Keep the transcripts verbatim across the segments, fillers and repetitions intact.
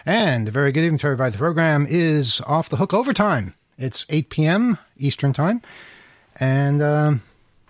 And a very good evening to everybody. The program is Off the Hook Overtime. It's eight p.m. Eastern Time. And, um,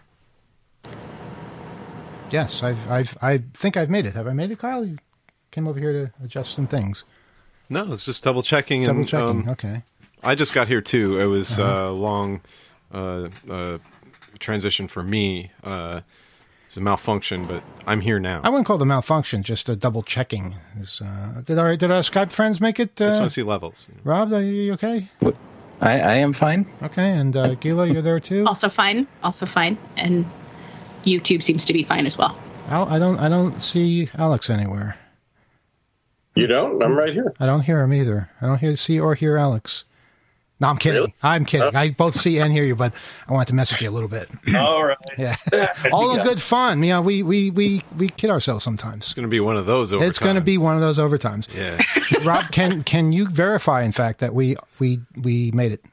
yes, I've, I've, I think I've made it. Have I made it, Kyle? You came over here to adjust some things. No, it's just double checking. Double and, checking, um, okay. I just got here, too. It was a Uh-huh. uh, long uh, uh, transition for me. Uh, it's a malfunction, but I'm here now. I wouldn't call it a malfunction, just a double checking. Is, uh, did, our, did our Skype friends make it? Uh, I just want to see levels. Rob, are you okay? I, I am fine. Okay, and uh, Gila, you're there too? Also fine. Also fine. And YouTube seems to be fine as well. Al, I don't I don't see Alex anywhere. You don't? I'm right here. I don't hear him either. I don't hear see or hear Alex. No, I'm kidding. Really? I'm kidding. Oh. I both see and hear you, but I wanted to message you a little bit. All right. Yeah. All in good fun. You know, we, we, we, we kid ourselves sometimes. It's going to be one of those overtimes. It's going to be one of those overtimes. Yeah. Rob, can can you verify, in fact, that we we we made it?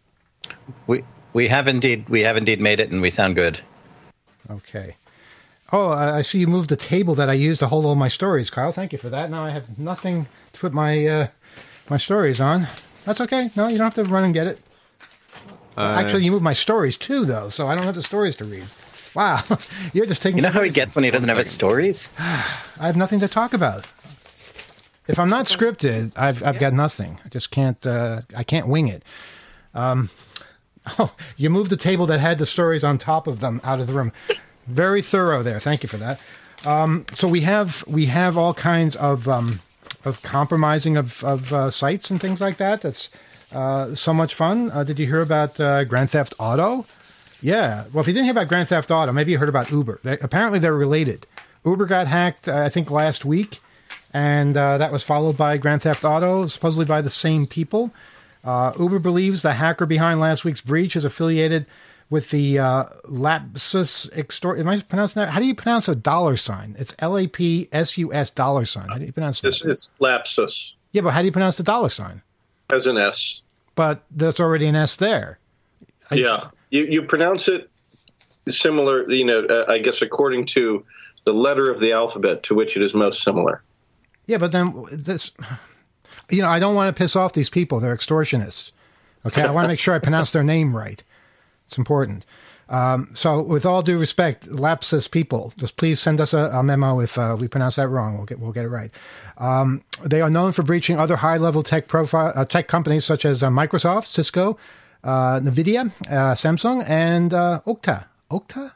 We we have indeed we have indeed made it, and we sound good. Okay. Oh, I I see you moved the table that I used to hold all my stories, Kyle. Thank you for that. Now I have nothing to put my uh, my stories on. That's okay. No, you don't have to run and get it. Uh, Actually, you moved my stories too, though, so I don't have the stories to read. Wow, you're just taking. You know how he gets when he doesn't have his stories? I have nothing to talk about. If I'm not scripted, I've I've got nothing. I just can't. Uh, I can't wing it. Um, oh, you moved the table that had the stories on top of them out of the room. Very thorough there. Thank you for that. Um, so we have we have all kinds of um, of compromising of of uh, sites and things like that. That's uh, so much fun. Uh, did you hear about uh, Grand Theft Auto? Yeah. Well, if you didn't hear about Grand Theft Auto, maybe you heard about Uber. They, apparently, they're related. Uber got hacked, uh, I think, last week, and uh, that was followed by Grand Theft Auto, supposedly by the same people. Uh, Uber believes the hacker behind last week's breach is affiliated with the uh, Lapsus extort. Am I pronouncing that? How do you pronounce a dollar sign? It's L A P S U S dollar sign. How do you pronounce that? It's, it's lapsus. Yeah, but how do you pronounce the dollar sign? As an S. But there's already an S there. I Yeah. You you pronounce it similar, you know, uh, I guess according to the letter of the alphabet to which it is most similar. Yeah, but then this, you know, I don't want to piss off these people. They're extortionists. Okay, I want to make sure I pronounce their name right. It's important. Um, so, with all due respect, Lapsus people, just please send us a, a memo if uh, we pronounce that wrong. We'll get we'll get it right. Um, they are known for breaching other high-level tech profile uh, tech companies such as uh, Microsoft, Cisco, uh, NVIDIA, uh, Samsung, and uh, Okta. Okta?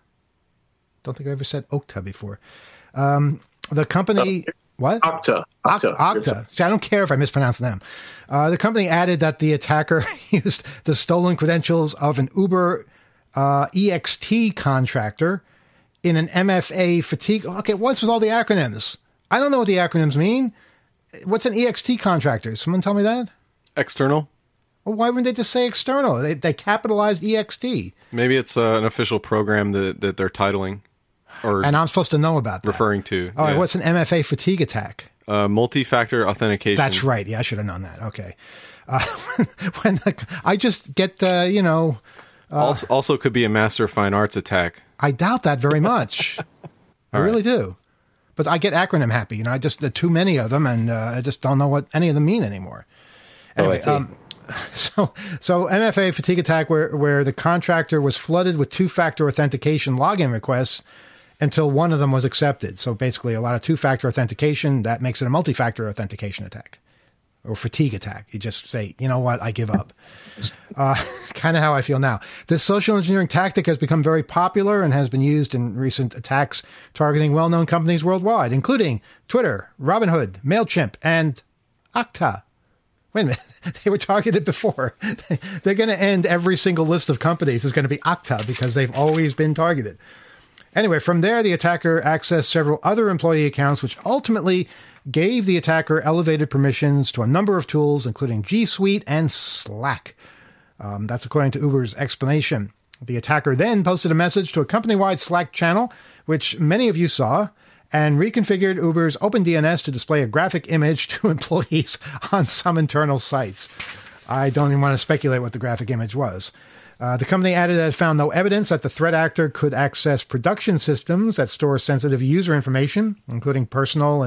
Don't think I ever said Okta before. Um, the company. Uh, What? Okta. Okta. Okta. See, I don't care if I mispronounce them. Uh, the company added that the attacker used the stolen credentials of an Uber uh, E X T contractor in an M F A fatigue. Okay, what's with all the acronyms? I don't know what the acronyms mean. What's an E X T contractor? Someone tell me that? External? Well, why wouldn't they just say external? They, they capitalized E X T. Maybe it's uh, an official program that, that they're titling. Or and I'm supposed to know about that. Referring to. All right, yeah. what's an M F A fatigue attack? Uh, multi-factor authentication. That's right. Yeah, I should have known that. Okay. Uh, when the, I just get, uh, you know... Uh, also, also could be a Master of Fine Arts attack. I doubt that very much. I right. really do. But I get acronym happy. You know, I just, there are too many of them, and uh, I just don't know what any of them mean anymore. Anyway, oh, I see. Um, so, so M F A fatigue attack where, where the contractor was flooded with two-factor authentication login requests until one of them was accepted. So basically a lot of two-factor authentication, that makes it a multi-factor authentication attack or fatigue attack. You just say, you know what, I give up. uh, kind of how I feel now. This social engineering tactic has become very popular and has been used in recent attacks targeting well-known companies worldwide, including Twitter, Robinhood, MailChimp, and Okta. Wait a minute. They were targeted before. They're going to end every single list of companies is going to be Okta because they've always been targeted. Anyway, from there, the attacker accessed several other employee accounts, which ultimately gave the attacker elevated permissions to a number of tools, including G Suite and Slack. Um, that's according to Uber's explanation. The attacker then posted a message to a company-wide Slack channel, which many of you saw, and reconfigured Uber's OpenDNS to display a graphic image to employees on some internal sites. I don't even want to speculate what the graphic image was. Uh, the company added that it found no evidence that the threat actor could access production systems that store sensitive user information, including personal and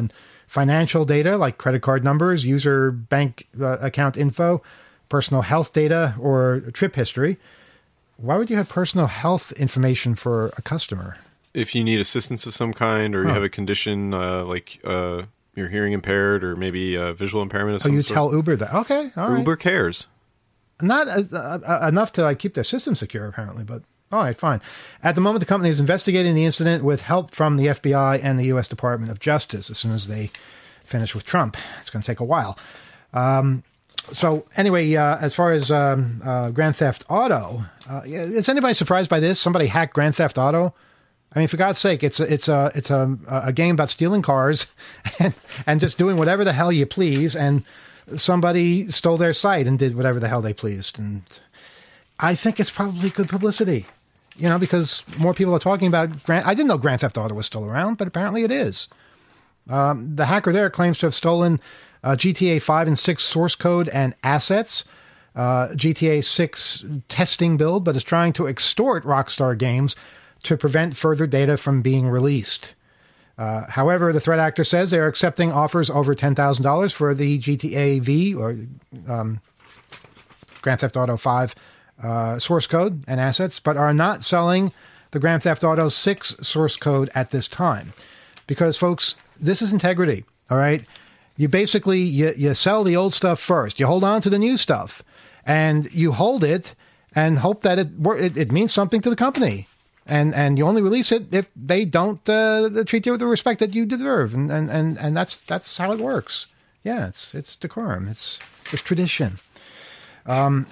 financial data like credit card numbers, user bank uh, account info, personal health data, or trip history. Why would you have personal health information for a customer? If you need assistance of some kind, or you Huh. have a condition uh, like uh, you're hearing impaired, or maybe uh, visual impairment of Oh, some you sort. tell Uber that. Okay, all right. Uber cares. Not uh, uh, enough to like keep their system secure, apparently, but all right, fine. At the moment, the company is investigating the incident with help from the F B I and the U S Department of Justice. As soon as they finish with Trump, it's going to take a while. Um, so anyway, uh, as far as um, uh, Grand Theft Auto, uh, is anybody surprised by this? Somebody hacked Grand Theft Auto. I mean, for God's sake, it's a, it's a it's a a game about stealing cars and and just doing whatever the hell you please. And somebody stole their site and did whatever the hell they pleased. And I think it's probably good publicity, you know, because more people are talking about Grand. I didn't know Grand Theft Auto was still around, but apparently it is. Um, the hacker there claims to have stolen uh, G T A five and six source code and assets. Uh, G T A six testing build, but is trying to extort Rockstar Games to prevent further data from being released. Uh, however, the threat actor says they're accepting offers over ten thousand dollars for the G T A V or um, Grand Theft Auto five uh, source code and assets, but are not selling the Grand Theft Auto six source code at this time. Because, folks, this is integrity, all right? You basically, you, you sell the old stuff first. You hold on to the new stuff, and you hold it and hope that it it, it means something to the company. And and you only release it if they don't uh, treat you with the respect that you deserve, and and, and, and that's that's how it works. Yeah, it's it's decorum. It's it's tradition. Um,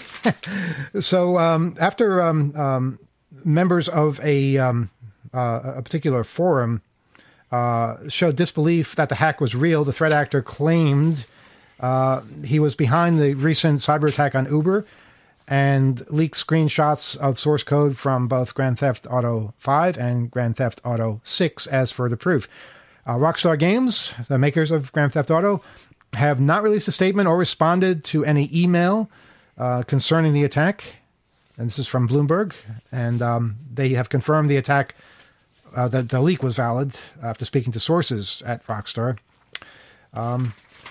so um, after um, um, members of a um, uh, a particular forum uh, showed disbelief that the hack was real, the threat actor claimed uh, he was behind the recent cyber attack on Uber, and leaked screenshots of source code from both Grand Theft Auto five and Grand Theft Auto six as further proof. Uh, Rockstar Games, the makers of Grand Theft Auto, have not released a statement or responded to any email uh, concerning the attack. And this is from Bloomberg. And um, they have confirmed the attack, uh, that the leak was valid after speaking to sources at Rockstar. Um,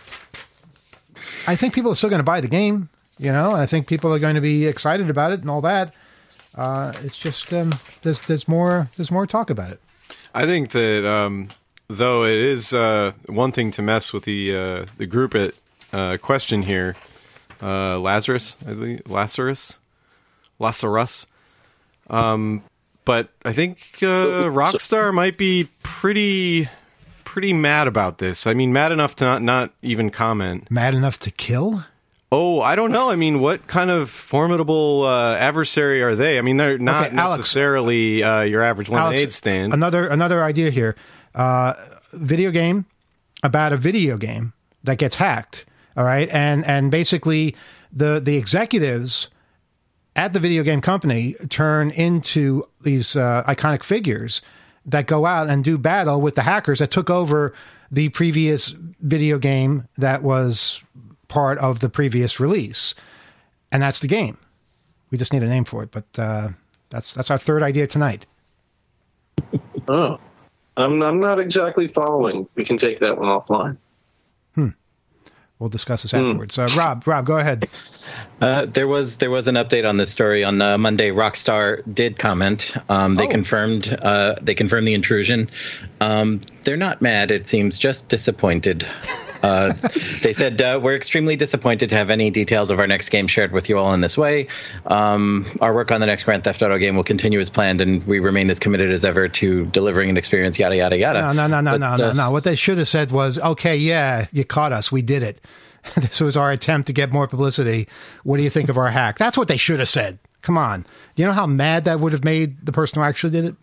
I think people are still going to buy the game. You know, I think people are going to be excited about it and all that. Uh, it's just um, there's there's more there's more talk about it. I think that um, though it is uh, one thing to mess with the uh, the group at uh, question here, uh, Lazarus, I believe, Lazarus, Lazarus. Um, but I think uh, Rockstar might be pretty pretty mad about this. I mean, mad enough to not, not even comment. Mad enough to kill? Oh, I don't know. I mean, what kind of formidable uh, adversary are they? I mean, they're not Okay, Alex, necessarily uh, your average lemonade Alex, stand. Another another idea here. Uh, video game about a video game that gets hacked. All right, and and basically the the executives at the video game company turn into these uh, iconic figures that go out and do battle with the hackers that took over the previous video game that was part of the previous release, and that's the game. We just need a name for it, but uh, that's that's our third idea tonight. Oh, I'm I'm not exactly following. We can take that one offline. Hmm. We'll discuss this afterwards. Uh, Rob, Rob, go ahead. Uh, there was there was an update on this story on uh, Monday. Rockstar did comment. Um, they Oh. confirmed uh, they confirmed the intrusion. Um, they're not mad. It seems just disappointed. Uh, they said, uh, we're extremely disappointed to have any details of our next game shared with you all in this way. Um, our work on the next Grand Theft Auto game will continue as planned, and we remain as committed as ever to delivering an experience, yada, yada, yada. No, no, no, no, But, no, uh, no, no. What they should have said was, okay, yeah, you caught us. We did it. This was our attempt to get more publicity. What do you think of our hack? That's what they should have said. Come on. Do you know how mad that would have made the person who actually did it?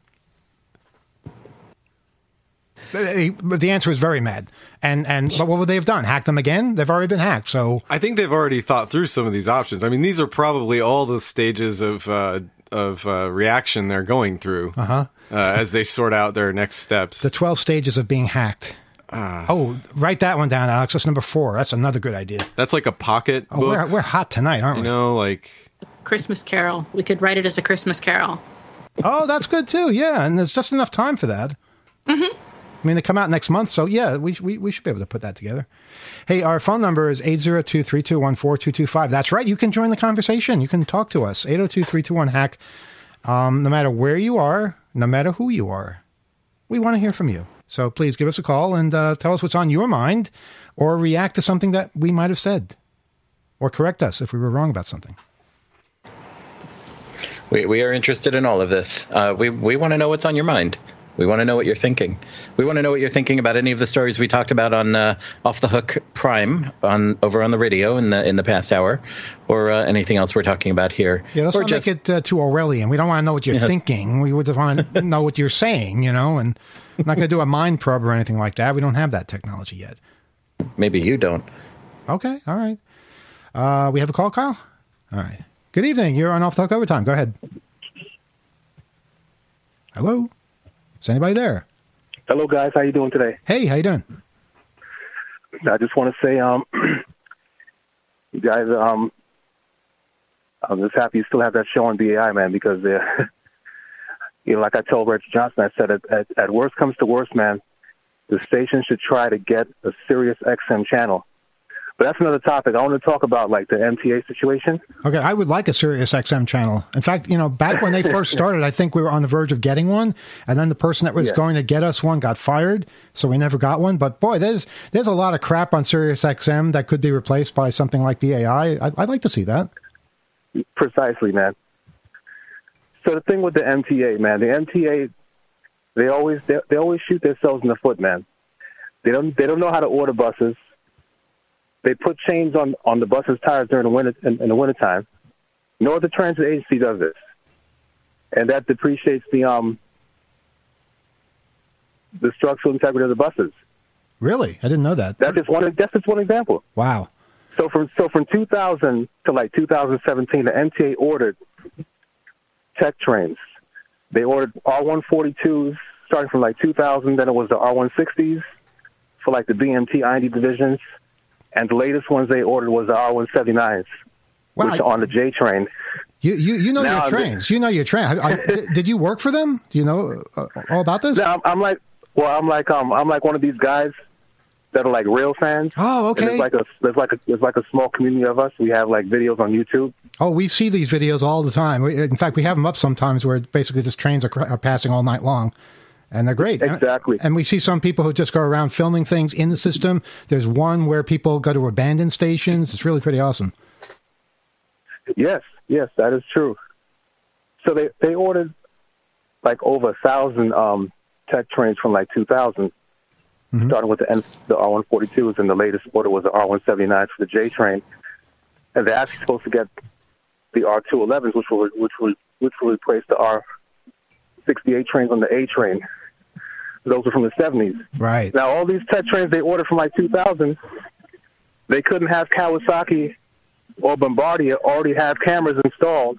But the answer is very mad. And and but what would they have done? Hack them again? They've already been hacked. So I think they've already thought through some of these options. I mean, these are probably all the stages of uh, of uh, reaction they're going through uh-huh. uh, as they sort out their next steps. the twelve stages of being hacked. Uh, Oh, write that one down, Alex. That's number four. That's another good idea. That's like a pocket Oh, book. we're we're hot tonight, aren't You we? know, like Christmas Carol. We could write it as a Christmas Carol. Oh, that's good too. Yeah, and there's just enough time for that. Mm-hmm. I mean, they come out next month, so yeah, we, we we should be able to put that together. Hey, our phone number is eight zero two, three two one, four two two five. That's right. You can join the conversation. You can talk to us. eight zero two, three two one, hack. Um, no matter where you are, no matter who you are, we want to hear from you. So please give us a call and uh, tell us what's on your mind, or react to something that we might have said, or correct us if we were wrong about something. We we are interested in all of this. Uh, we we want to know what's on your mind. We want to know what you're thinking. We want to know what you're thinking about any of the stories we talked about on uh, Off the Hook Prime on over on the radio in the in the past hour, or uh, anything else we're talking about here. Yeah, let's or not just, make it uh, too Orwellian. We don't want to know what you're Yes. thinking. We would want to know what you're saying, you know, and I'm not going to do a mind probe or anything like that. We don't have that technology yet. Maybe you don't. Okay, all right. Uh, we have a call, Kyle? All right. Good evening. You're on Off the Hook Overtime. Go ahead. Hello? Is anybody there? Hello, guys. How you doing today? Hey, how you doing? I just want to say, um, you guys, um, I'm just happy you still have that show on B A I, man, because, uh, you know, like I told Reggie Johnson, I said, at, at, at worst comes to worst, man, the station should try to get a Sirius X M channel. But that's another topic. I want to talk about, like, the M T A situation. Okay, I would like a Sirius X M channel. In fact, you know, back when they first started, I think we were on the verge of getting one, and then the person that was Yeah. going to get us one got fired, so we never got one. But boy, there's there's a lot of crap on Sirius X M that could be replaced by something like B A I. I'd, I'd like to see that. Precisely, man. So the thing with the M T A, man, the M T A, they always they, they always shoot themselves in the foot, man. They don't they don't know how to order buses. They put chains on, on the bus's tires during the winter in, in the wintertime. No other transit agency does this, and that depreciates the um the structural integrity of the buses. Really? I didn't know that. That's just one. That's just one example. Wow. So from so from two thousand to like two thousand seventeen, the M T A ordered tech trains. They ordered R one forty-twos starting from like two thousand. Then it was the R one sixties for like the B M T I N D divisions. And the latest ones they ordered was the R one seventy-nines, Wow. which are on the J train. You you, you know Now, your trains. You know your train. I, I, did you work for them? Do you know uh, all about this? No, I'm, I'm like, well, I'm like, um, I'm like one of these guys that are like rail fans. Oh, And okay. there's like a there's like a there's like a small community of us. We have like videos on YouTube. Oh, we see these videos all the time. We, in fact, we have them up sometimes where basically just trains are, cr- are passing all night long. And they're great. Exactly. And we see some people who just go around filming things in the system. There's one where people go to abandoned stations. It's really pretty awesome. Yes, yes, that is true. So they, they ordered like over a thousand um, tech trains from like two thousand, mm-hmm. starting with the N, the R one forty-twos, and the latest order was the R one seventy-nines for the J train. And they're actually supposed to get the R two elevens, which will which will which will replace the R sixty-eight trains on the A train. Those are from the seventies. Right. Now, all these tech trains they ordered from like two thousand, they couldn't have Kawasaki or Bombardier already have cameras installed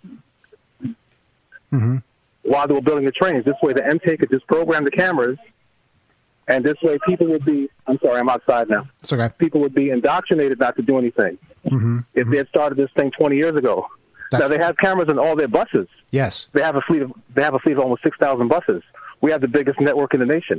mm-hmm. while they were building the trains. This way, the M T A could just program the cameras, and this way people would be, I'm sorry, I'm outside now. It's okay. People would be indoctrinated not to do anything Mm-hmm. if mm-hmm. they had started this thing twenty years ago. That's, now, they have cameras in all their buses. Yes. They have a fleet of, they have a fleet of almost six thousand buses. We have the biggest network in the nation.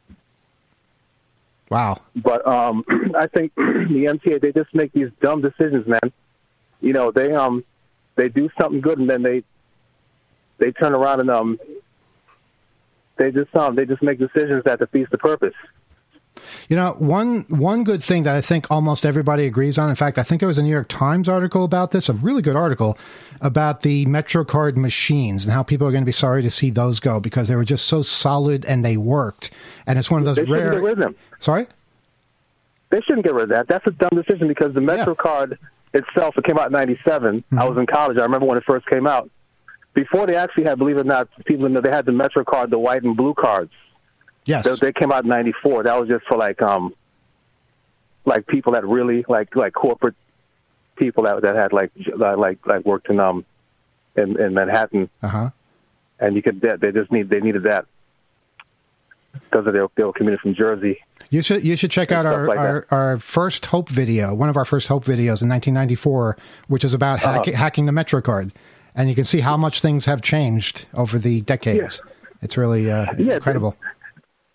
Wow. But um, I think the M T A, they just make these dumb decisions, man. You know, they um they do something good and then they they turn around and um they just um they just make decisions that defeats the purpose. You know, one one good thing that I think almost everybody agrees on, in fact, I think there was a New York Times article about this, a really good article about the MetroCard machines and how people are going to be sorry to see those go because they were just so solid and they worked. And it's one of those They shouldn't rare... get rid of them. Sorry? They shouldn't get rid of that. That's a dumb decision because the MetroCard yeah. itself, it came out in ninety-seven. Mm-hmm. I was in college. I remember when it first came out. Before they actually had, believe it or not, people know they had the MetroCard, the white and blue cards. Yes. They, they came out in ninety-four. That was just for like um, like people that really like like corporate people that that had like like like worked in um in, in Manhattan. Uh huh. And you could they, they just need they needed that because of their they were commuting from Jersey. You should you should check out our, like our, our first Hope video, one of our first Hope videos in nineteen ninety-four, which is about Uh-huh. hack, hacking the MetroCard, and you can see how much things have changed over the decades. Yeah. It's really uh, yeah, incredible.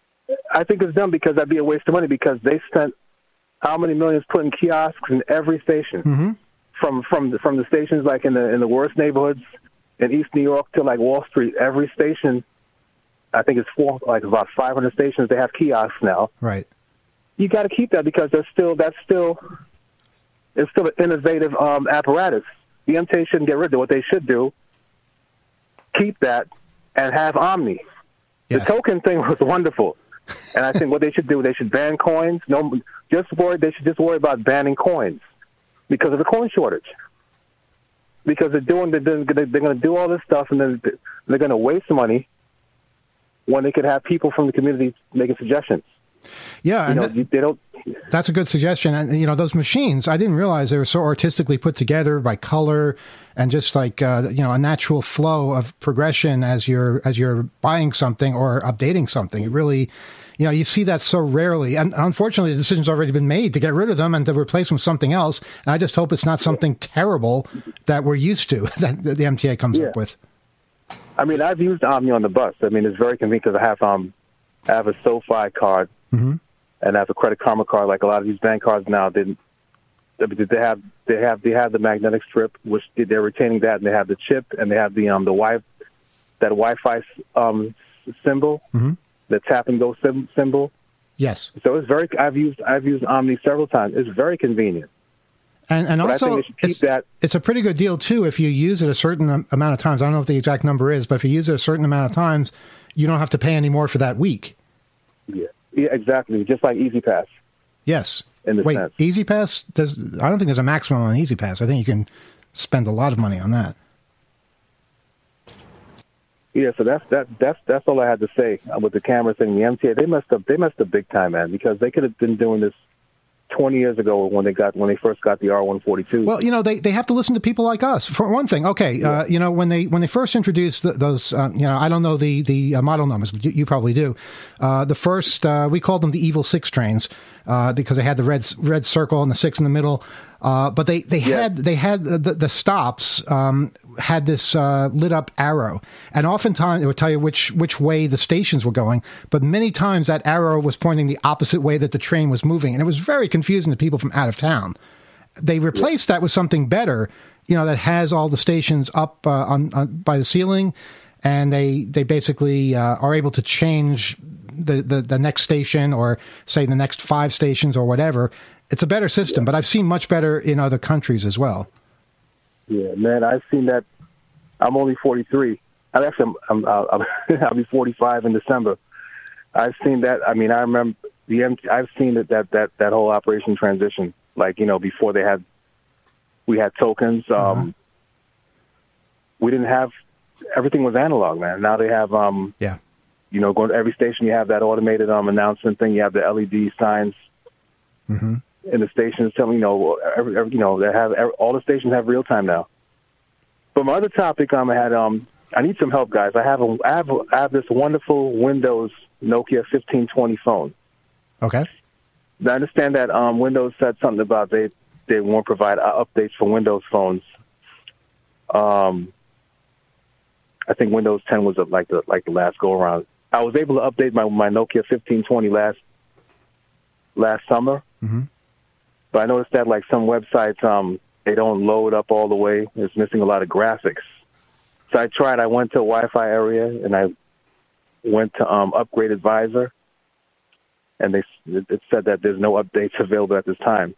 I think it's dumb because that'd be a waste of money because they spent how many millions putting kiosks in every station, mm-hmm. from from the, from the stations like in the in the worst neighborhoods in East New York to like Wall Street. Every station, I think it's four like about five hundred stations. They have kiosks now. Right. You got to keep that because there's still that's still it's still an innovative um, apparatus. The M T A shouldn't get rid of it. What they should do, keep that and have Omni. Yes. The token thing was wonderful. And I think what they should do, they should ban coins. No, just worry. They should just worry about banning coins because of the coin shortage. Because they're doing, they're, they're going to do all this stuff, and then they're going to waste money when they could have people from the community making suggestions. Yeah, you and know, that, they don't. That's a good suggestion. And you know, those machines, I didn't realize they were so artistically put together by color and just like uh, you know, a natural flow of progression as you're as you're buying something or updating something. It really, you know, you see that so rarely. And unfortunately, the decision's already been made to get rid of them and to replace them with something else. And I just hope it's not something terrible that we're used to that the M T A comes yeah. up with. I mean, I've used Omni on the bus. I mean, it's very convenient because I have um, I have a SoFi card. Mm-hmm. And I have a Credit Karma card, like a lot of these bank cards now. They, they have they have they have the magnetic strip, which they're retaining that, and they have the chip, and they have the um the wi that Wi-Fi um symbol, mm-hmm. the tap and go sim- symbol. Yes. So it's very. I've used I've used Omni several times. It's very convenient. And and but also, I think they should keep it's, that. It's a pretty good deal too if you use it a certain amount of times. I don't know what the exact number is, but if you use it a certain amount of times, you don't have to pay any more for that week. Yeah. Yeah, exactly. Just like Easy Pass. Yes. In the Wait, sense. Easy Pass? Does I don't think there's a maximum on Easy Pass. I think you can spend a lot of money on that. Yeah, so that's that that's that's all I had to say with the camera thing. The M T A, they messed up. They messed up big time, man, because they could have been doing this twenty years ago when they got when they first got the R one forty-two. Well, you know, they, they have to listen to people like us. For one thing, okay, yeah. uh, you know, when they when they first introduced the, those, uh, you know, I don't know the the uh, model numbers, but you, you probably do. Uh, the first, uh, we called them the Evil Six trains uh, because they had the red red circle and the six in the middle. Uh, but they, they yeah. had they had the, the stops um, had this uh, lit up arrow, and oftentimes it would tell you which which way the stations were going. But many times that arrow was pointing the opposite way that the train was moving, and it was very confusing to people from out of town. They replaced yeah. that with something better, you know, that has all the stations up uh, on, on by the ceiling, and they they basically uh, are able to change the, the the next station or say the next five stations or whatever. It's a better system, yeah. but I've seen much better in other countries as well. Yeah, man, I've seen that. I'm only forty-three. I'm actually, I'm, I'm, I'll be forty-five in December. I've seen that. I mean, I remember the M T, I've seen that, that that that whole operation transition. Like, you know, before they had, we had tokens. Um, uh-huh. We didn't have, everything was analog, man. Now they have, um, yeah, you know, going to every station. You have that automated um announcement thing. You have the L E D signs. Mm-hmm. In the stations, telling you know, every, every, you know, they have every, all the stations have real time now. But my other topic, um, I had, um, I need some help, guys. I have a, I have, a, I have this wonderful Windows Nokia fifteen twenty phone. Okay. I understand that um, Windows said something about they they won't provide uh, updates for Windows phones. Um, I think Windows ten was uh, like the like the last go around. I was able to update my my Nokia fifteen twenty last last summer. Mm-hmm. But I noticed that, like, some websites, um, they don't load up all the way. It's missing a lot of graphics. So I tried. I went to a Wi-Fi area, and I went to um, Upgrade Advisor, and they it said that there's no updates available at this time.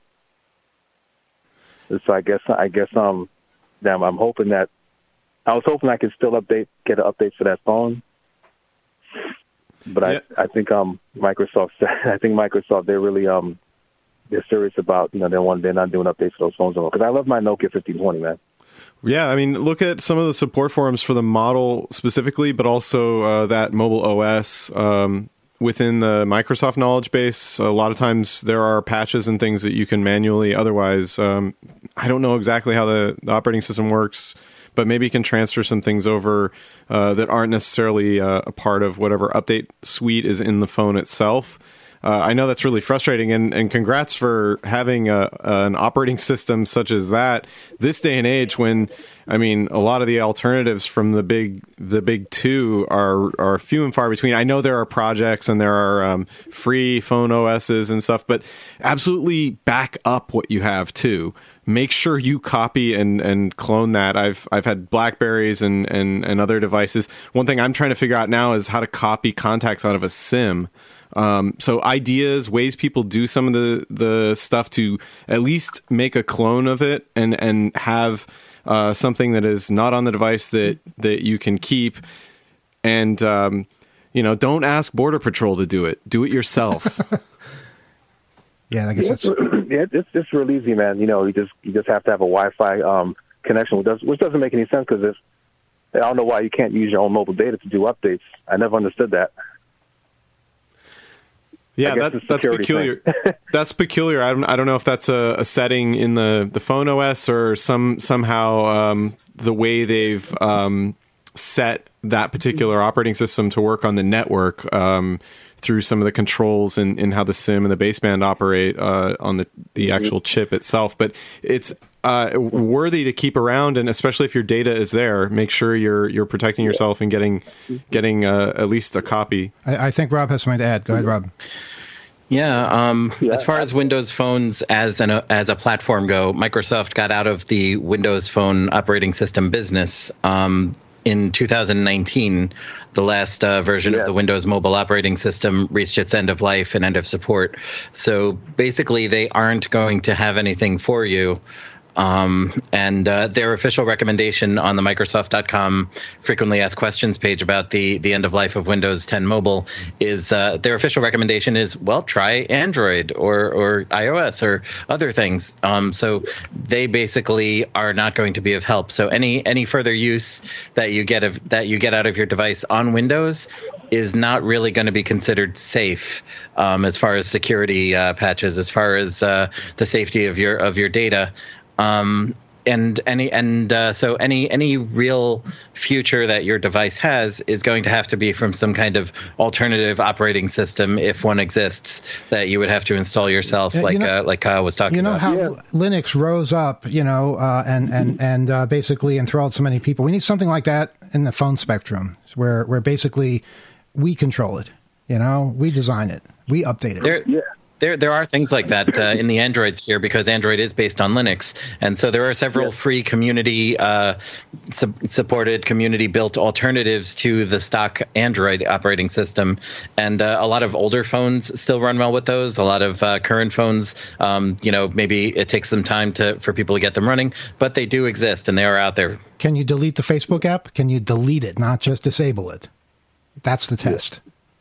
So I guess I guess um, damn, I'm hoping that I was hoping I could still update, get an update for that phone. But yeah. I I think um Microsoft I think Microsoft they really um. They're serious about, you know, they want, they're not doing updates for those phones anymore. Because I love my Nokia fifteen twenty, man. Yeah, I mean, look at some of the support forums for the model specifically, but also uh, that mobile O S um, within the Microsoft knowledge base. A lot of times there are patches and things that you can manually. Otherwise, um, I don't know exactly how the, the operating system works, but maybe you can transfer some things over uh, that aren't necessarily uh, a part of whatever update suite is in the phone itself. uh, I know that's really frustrating, and, and congrats for having a, an operating system such as that this day and age when, I mean, a lot of the alternatives from the big the big two are are few and far between. I know there are projects and there are um, free phone O Ss and stuff, but absolutely back up what you have too. Make sure you copy and, and clone that. I've I've had Blackberries and, and, and other devices. One thing I'm trying to figure out now is how to copy contacts out of a SIM. Um, so ideas, ways people do some of the, the stuff to at least make a clone of it and, and have uh, something that is not on the device that, that you can keep. And, um, you know, don't ask Border Patrol to do it. Do it yourself. Yeah, I guess yeah, it's... yeah, it's it's real easy, man. You know, you just you just have to have a Wi-Fi um, connection, which, does, which doesn't make any sense because I don't know why you can't use your own mobile data to do updates. I never understood that. Yeah, that, that's peculiar. That's peculiar. I don't I don't know if that's a, a setting in the, the phone O S or some somehow um, the way they've um, set that particular operating system to work on the network. Um, through some of the controls and, and how the SIM and the baseband operate uh, on the, the actual chip itself. But it's uh, worthy to keep around, and especially if your data is there, make sure you're you're protecting yourself and getting getting uh, at least a copy. I, I think Rob has something to add. Go ahead, Rob. Yeah, um, yeah, as far as Windows phones as an as a platform go, Microsoft got out of the Windows Phone operating system business um, in two thousand nineteen. The last uh, version yeah. of the Windows Mobile operating system reached its end of life and end of support. So basically, they aren't going to have anything for you. Um, and uh, their official recommendation on the Microsoft dot com frequently asked questions page about the, the end of life of Windows ten Mobile is uh, their official recommendation is, well, try Android or, or iOS or other things. Um, so they basically are not going to be of help. So any any further use that you get of that you get out of your device on Windows is not really going to be considered safe um, as far as security uh, patches, as far as uh, the safety of your of your data. Um, and any and uh, so any any real future that your device has is going to have to be from some kind of alternative operating system, if one exists, that you would have to install yourself, yeah, like you know, uh, like Kyle was talking you know about. how Yeah. Linux rose up, you know, uh, and and and uh, basically enthralled so many people. We need something like that in the phone spectrum, where where basically we control it. You know, we design it, we update it. There, Yeah. There, there are things like that uh, in the Android sphere because Android is based on Linux, and so there are several Yeah. free community uh, su- supported, community built alternatives to the stock Android operating system. And uh, a lot of older phones still run well with those. A lot of uh, current phones, um, you know, maybe it takes them time to for people to get them running, but they do exist and they are out there. Can you delete the Facebook app? Can you delete it, not just disable it? That's the test.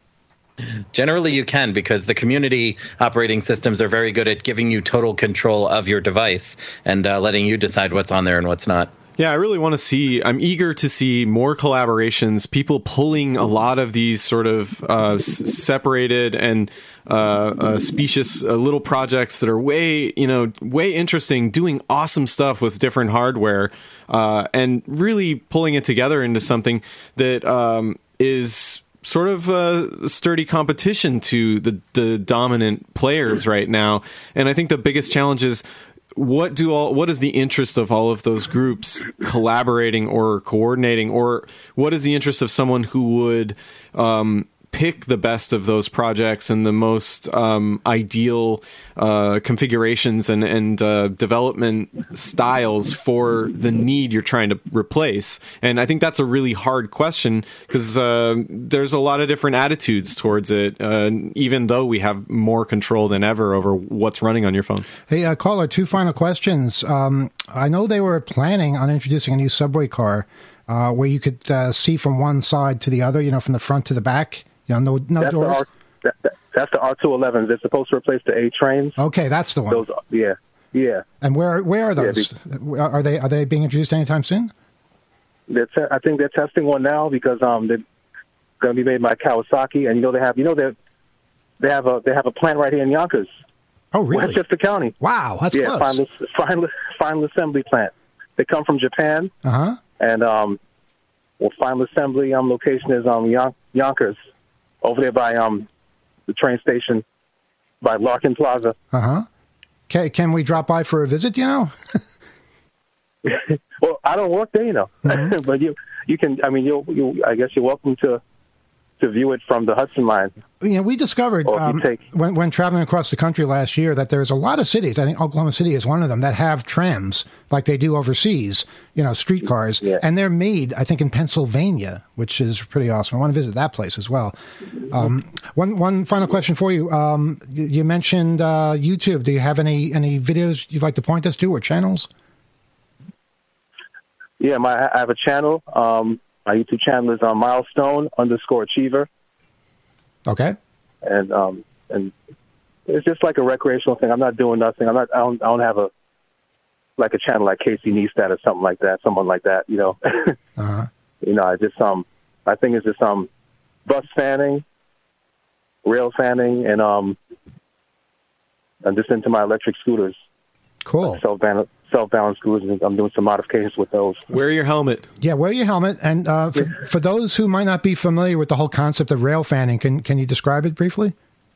Generally, you can, because the community operating systems are very good at giving you total control of your device and uh, letting you decide what's on there and what's not. Yeah, I really want to see, I'm eager to see more collaborations, people pulling a lot of these sort of uh, s- separated and uh, uh, specious uh, little projects that are way, you know, way interesting, doing awesome stuff with different hardware, uh, and really pulling it together into something that um, is sort of a sturdy competition to the, the dominant players right now. And I think the biggest challenge is, what do all what is the interest of all of those groups collaborating or coordinating, or what is the interest of someone who would um, pick the best of those projects and the most um, ideal uh, configurations and, and uh, development styles for the need you're trying to replace? And I think that's a really hard question, because uh, there's a lot of different attitudes towards it, uh, even though we have more control than ever over what's running on your phone. Hey, uh, caller, two final questions. Um, I know they were planning on introducing a new subway car uh, where you could uh, see from one side to the other, you know, from the front to the back. You know, no, no That's the, doors. R, that, that, that's the R two elevens. They're supposed to replace the A trains. Okay, that's the one. Those, yeah, yeah. And where where are Yeah, those? Are they are they being introduced anytime soon? They're te- I think they're testing one now because um they're going to be made by Kawasaki, and you know they have you know they they have a they have a plant right here in Yonkers, Oh, really? Westchester County. Wow, that's yeah, close. final, final final assembly plant. They come from Japan, Uh huh. and um, well, final assembly um location is um Yon- Yonkers, over there by um the train station by Larkin Plaza. Uh huh. Can, can we drop by for a visit, you know? Well, I don't work there, you know, Mm-hmm. but you you can. I mean, you you. I guess you're welcome to to view it from the Hudson line. You know, we discovered Or if you um, take- when, when traveling across the country last year that there's a lot of cities, I think Oklahoma City is one of them, that have trams like they do overseas, you know, streetcars. Yeah. And they're made, I think, in Pennsylvania, which is pretty awesome. I want to visit that place as well. Um, one one final question for you. Um, you, you mentioned uh, YouTube. Do you have any, any videos you'd like to point us to or channels? Yeah, my I have a channel. Um, my YouTube channel is on milestone underscore achiever, Okay. and um, and it's just like a recreational thing. I'm not doing nothing. I'm not. I don't. I don't have a like a channel like Casey Neistat or something like that. Someone like that. You know. Uh-huh. You know. I just um. I think it's just um, bus fanning, rail fanning, and um. I'm just into my electric scooters, Cool. self balance self balance scooters, and I'm doing some modifications with those. Wear your helmet. Yeah, wear your helmet. And uh, for, for those who might not be familiar with the whole concept of rail fanning, can can you describe it briefly?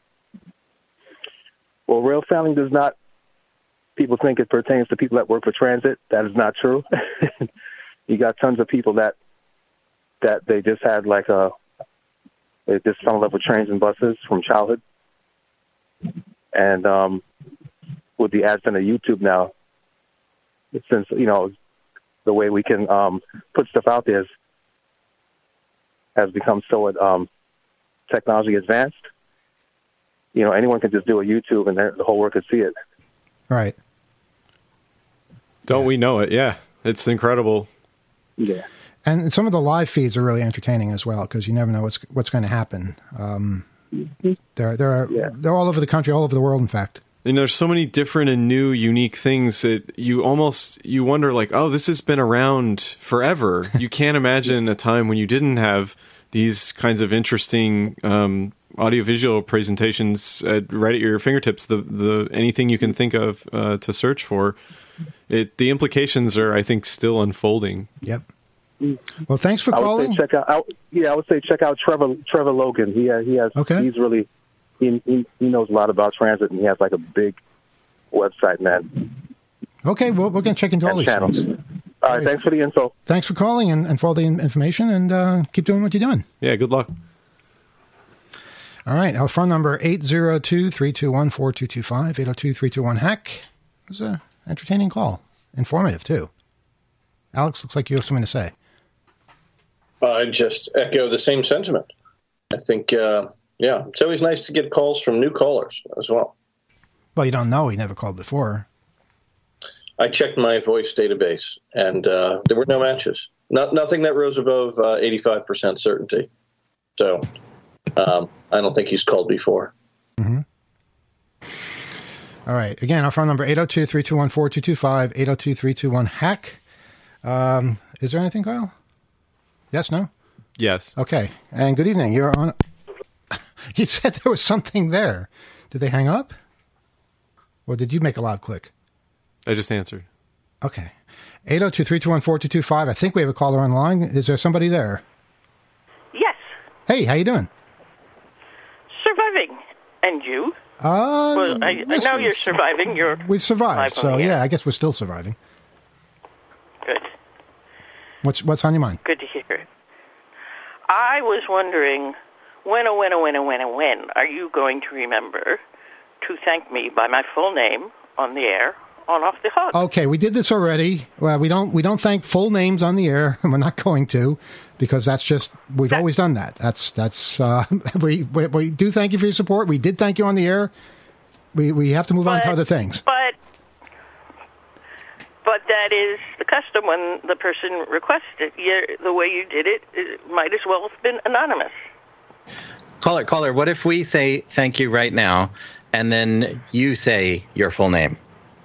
Well, rail fanning does not. People think it pertains to people that work for transit. That is not true. You got tons of people that that they just had like a they just fell in love with trains and buses from childhood, and um, with the advent of YouTube now, since you know the way we can um, put stuff out there is, has become so um, technology advanced. You know, anyone can just do a YouTube and the whole world could see it. Right. Don't we know it? Yeah, it's incredible. Yeah. And some of the live feeds are really entertaining as well because you never know what's what's going to happen. Um, they're they're Yeah. they're all over the country, all over the world, in fact. And there's so many different and new, unique things that you almost you wonder, like, oh, this has been around forever. You can't imagine a time when you didn't have these kinds of interesting um, audiovisual presentations at, right at your fingertips. The the anything you can think of uh, to search for. It the implications are, I think, still unfolding. Yep. Well, thanks for I would calling. say check out. I, yeah, I would say check out Trevor Trevor Logan. He uh, he has. Okay. He's really he, he he knows a lot about transit, and he has like a big website, man. Okay, well, we're going to check into all And these channels. things. All right, thanks for the info. Thanks for calling and, and for all the in- information, and uh, keep doing what you're doing. Yeah, good luck. All right, our phone number eight zero two, three two one, four two two five, eight zero two, three two one, hack. It was an entertaining call. Informative, too. Alex, looks like you have something to say. I just echo the same sentiment. I think, uh, yeah, it's always nice to get calls from new callers as well. Well, you don't know. He never called before. I checked my voice database, and uh, there were no matches. Not, nothing that rose above uh, eighty-five percent certainty. So um, I don't think he's called before. Mm-hmm. All right. Again, our phone number, eight zero two, three two one, four two two five, eight zero two, three two one, hack. Um, is there anything, Kyle? Yes, no? Yes. Okay. And good evening. You're on. You said there was something there. Did they hang up? Or did you make a loud click? I just answered. Okay. eight zero two, three two one, four two two five. I think we have a caller on line. Is there somebody there? Yes. Hey, how you doing? Surviving. And you? Uh, Well, I, I yes, know you're surviving. You're We've survived, alive on so the air. yeah, I guess we're still surviving. Good. What's what's on your mind? Good to hear it. I was wondering, when, oh, when, oh, when, oh, when, oh, when are you going to remember to thank me by my full name on the air on Off the Hook? Okay, we did this already. Well, we don't we don't thank full names on the air, and we're not going to, because that's just we've That- always done that. That's that's uh, we, we we do thank you for your support. We did thank you on the air. We we have to move on to But- other things. But, but that is the custom when the person requested. You, the way you did it, it might as well have been anonymous. Caller, caller, what if we say thank you right now, and then you say your full name?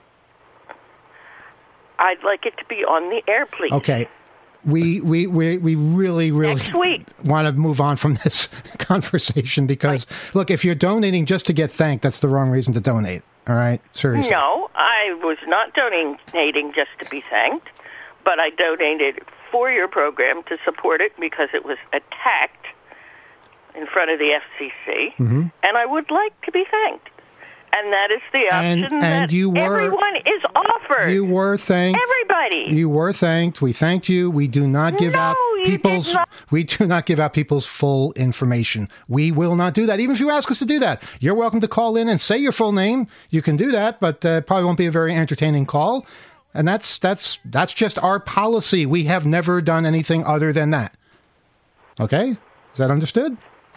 I'd like it to be on the air, please. Okay. We, we, we, we really, really Next week. want to move on from this conversation because, look, if you're donating just to get thanked, that's the wrong reason to donate. All right? Seriously. No, I was not donating just to be thanked, but I donated for your program to support it because it was attacked in front of the F C C, Mm-hmm. and I would like to be thanked. And that is the option And- and that you were- everyone is offered. You were thanked. Everybody. You were thanked. We thanked you. We do not give No, out you did people's. not. We do not give out people's full information. We will not do that. Even if you ask us to do that, you're welcome to call in and say your full name. You can do that, but uh, probably won't be a very entertaining call. And that's that's that's just our policy. We have never done anything other than that. Okay, is that understood?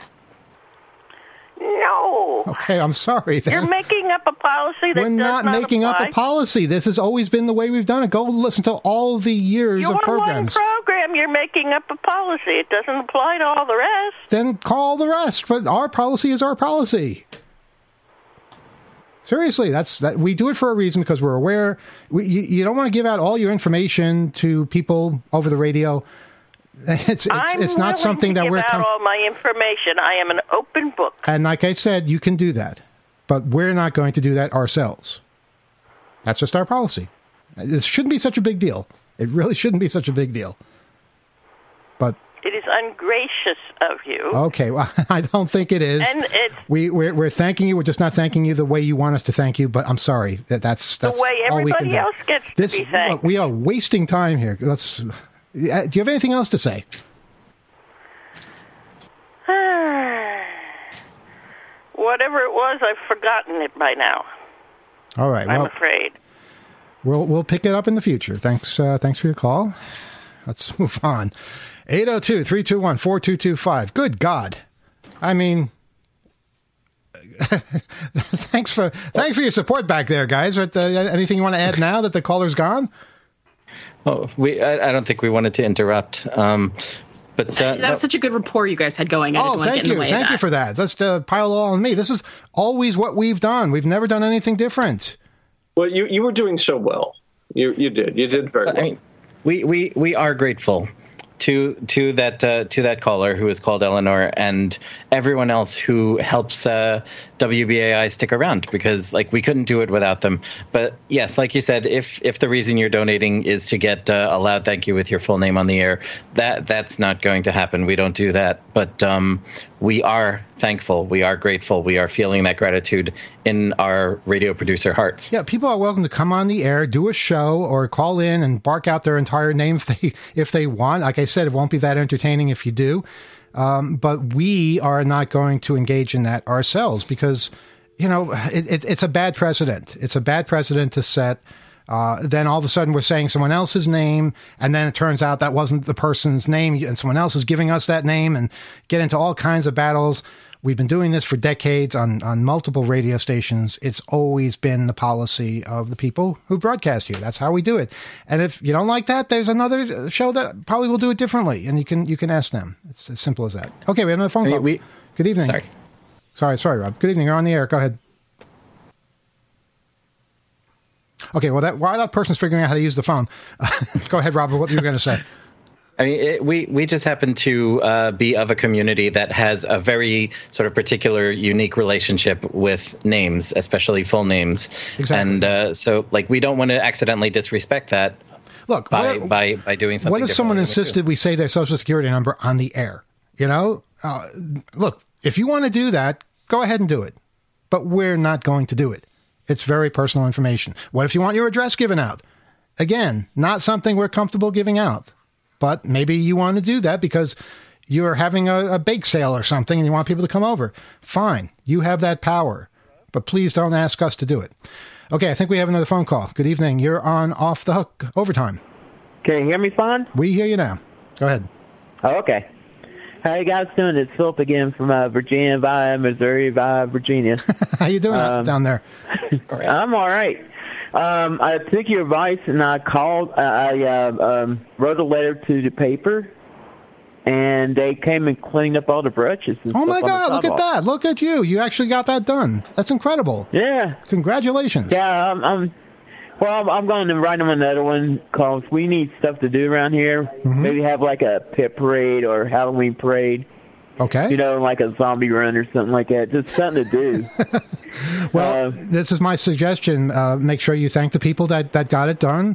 No. Okay, I'm sorry. Then. You're making up a policy that We're does not, not making apply. up a policy. This has always been the way we've done it. Go listen to all the years You're of programs. one program. You're making up a policy. It doesn't apply to all the rest. Then call the rest. But our policy is our policy. Seriously, that's that. We do it for a reason because we're aware. We, you, you don't want to give out all your information to people over the radio. It's it's, I'm it's not willing something to that give we're. out Com- all my information. I am an open book. and like I said, you can do that, but we're not going to do that ourselves. That's just our policy. This shouldn't be such a big deal. It really shouldn't be such a big deal. But It is ungracious of you. okay, well, I don't think it is. And it's We we're, we're thanking you. We're just not thanking you the way you want us to thank you. But I'm sorry that that's the that's way all we can everybody do. else gets This to be thanked. look, we are wasting time here. Let's. Uh, do you have anything else to say? Whatever it was, I've forgotten it by now. All right. I'm Well, afraid. we'll we'll pick it up in the future. Thanks. Uh, thanks for your call. Let's move on. eight oh two, three two one, four two two five. Good God. I mean, thanks for thanks for your support back there, guys. But, uh, anything you want to add now that the caller's gone? Oh, we. I, I don't think we wanted to interrupt. Um, but uh, That was such a good rapport you guys had going. I Oh, didn't want to thank get in you. the way Thank of you that. for that. Let's uh, pile it all on me. This is always what we've done. We've never done anything different. Well, you, you were doing so well. You you did. You did very well. I mean, we, we, we are grateful to to that uh, to that caller who is called Eleanor and everyone else who helps uh, W B A I stick around, because like we couldn't do it without them. But yes, like you said, if if the reason you're donating is to get uh, a loud thank you with your full name on the air, that that's not going to happen. We don't do that. But um, we are thankful. We are grateful. We are feeling that gratitude in our radio producer hearts. Yeah, people are welcome to come on the air, do a show, or call in and bark out their entire name if they if they want. Like I said, it won't be that entertaining if you do. Um, but we are not going to engage in that ourselves because, you know, it, it, it's a bad precedent. It's a bad precedent to set. Uh, then all of a sudden we're saying someone else's name, and then it turns out that wasn't the person's name, and someone else is giving us that name, and get into all kinds of battles. We've been doing this for decades on, on multiple radio stations. It's always been the policy of the people who broadcast here. That's how we do it. And if you don't like that, there's another show that probably will do it differently, and you can you can ask them. It's as simple as that. Okay, we have another phone call. We, Good evening. sorry. Sorry, sorry, Rob. Good evening. You're on the air. Go ahead. Okay, well, that while that person's figuring out how to use the phone, go ahead, Rob. What you were going to say? I mean, it, we we just happen to uh, be of a community that has a very sort of particular, unique relationship with names, especially full names. Exactly. And uh, so, like, we don't want to accidentally disrespect that. Look, by what, by by doing something. What if someone differently than we do? insisted we say their social security number on the air? You know, uh, look, if you want to do that, go ahead and do it. But we're not going to do it. It's very personal information. What if you want your address given out? Again, not something we're comfortable giving out. But maybe you want to do that because you're having a, a bake sale or something and you want people to come over. Fine. You have that power. But please don't ask us to do it. Okay, I think we have another phone call. Good evening. You're on Off the Hook Overtime. Can you hear me fine? We hear you now. Go ahead. Oh, okay. How you guys doing? It's Philip again from uh, Virginia via Missouri via Virginia. How you doing Um, down there? I'm all right. Um, I took your advice and I called. I uh, um, wrote a letter to the paper, and they came and cleaned up all the brushes. And Oh my stuff on the God! Look at sidewalk. that! Look at you! You actually got that done. That's incredible. Yeah. Congratulations. Yeah. I'm. I'm well, I'm, I'm going to write them another one because we need stuff to do around here. Mhm. Maybe have like a pit parade or Halloween parade. Okay. You know, like a zombie run or something like that. Just something to do. Well, Uh, this is my suggestion. Uh, make sure you thank the people that, that got it done.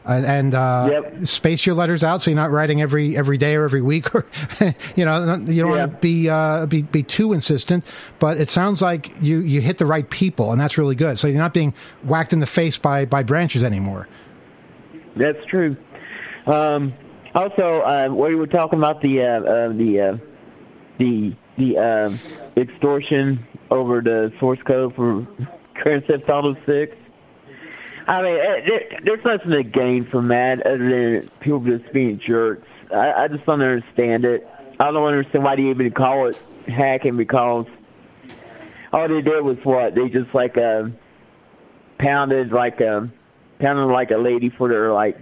Uh, and uh, Yep. space your letters out so you're not writing every every day or every week, or you know, you don't Yeah. want to be, uh, be be too insistent. But it sounds like you you hit the right people, and that's really good. So you're not being whacked in the face by by branches anymore. That's true. Um, also, uh, we were talking about the uh, uh, the uh, the the uh, extortion over the source code for Grand Theft Auto six. I mean, uh, there, there's nothing to gain from that other than people just being jerks. I, I just don't understand it. I don't understand why they even call it hacking, because all they did was what? They just like uh, pounded like a pounded like a lady for their like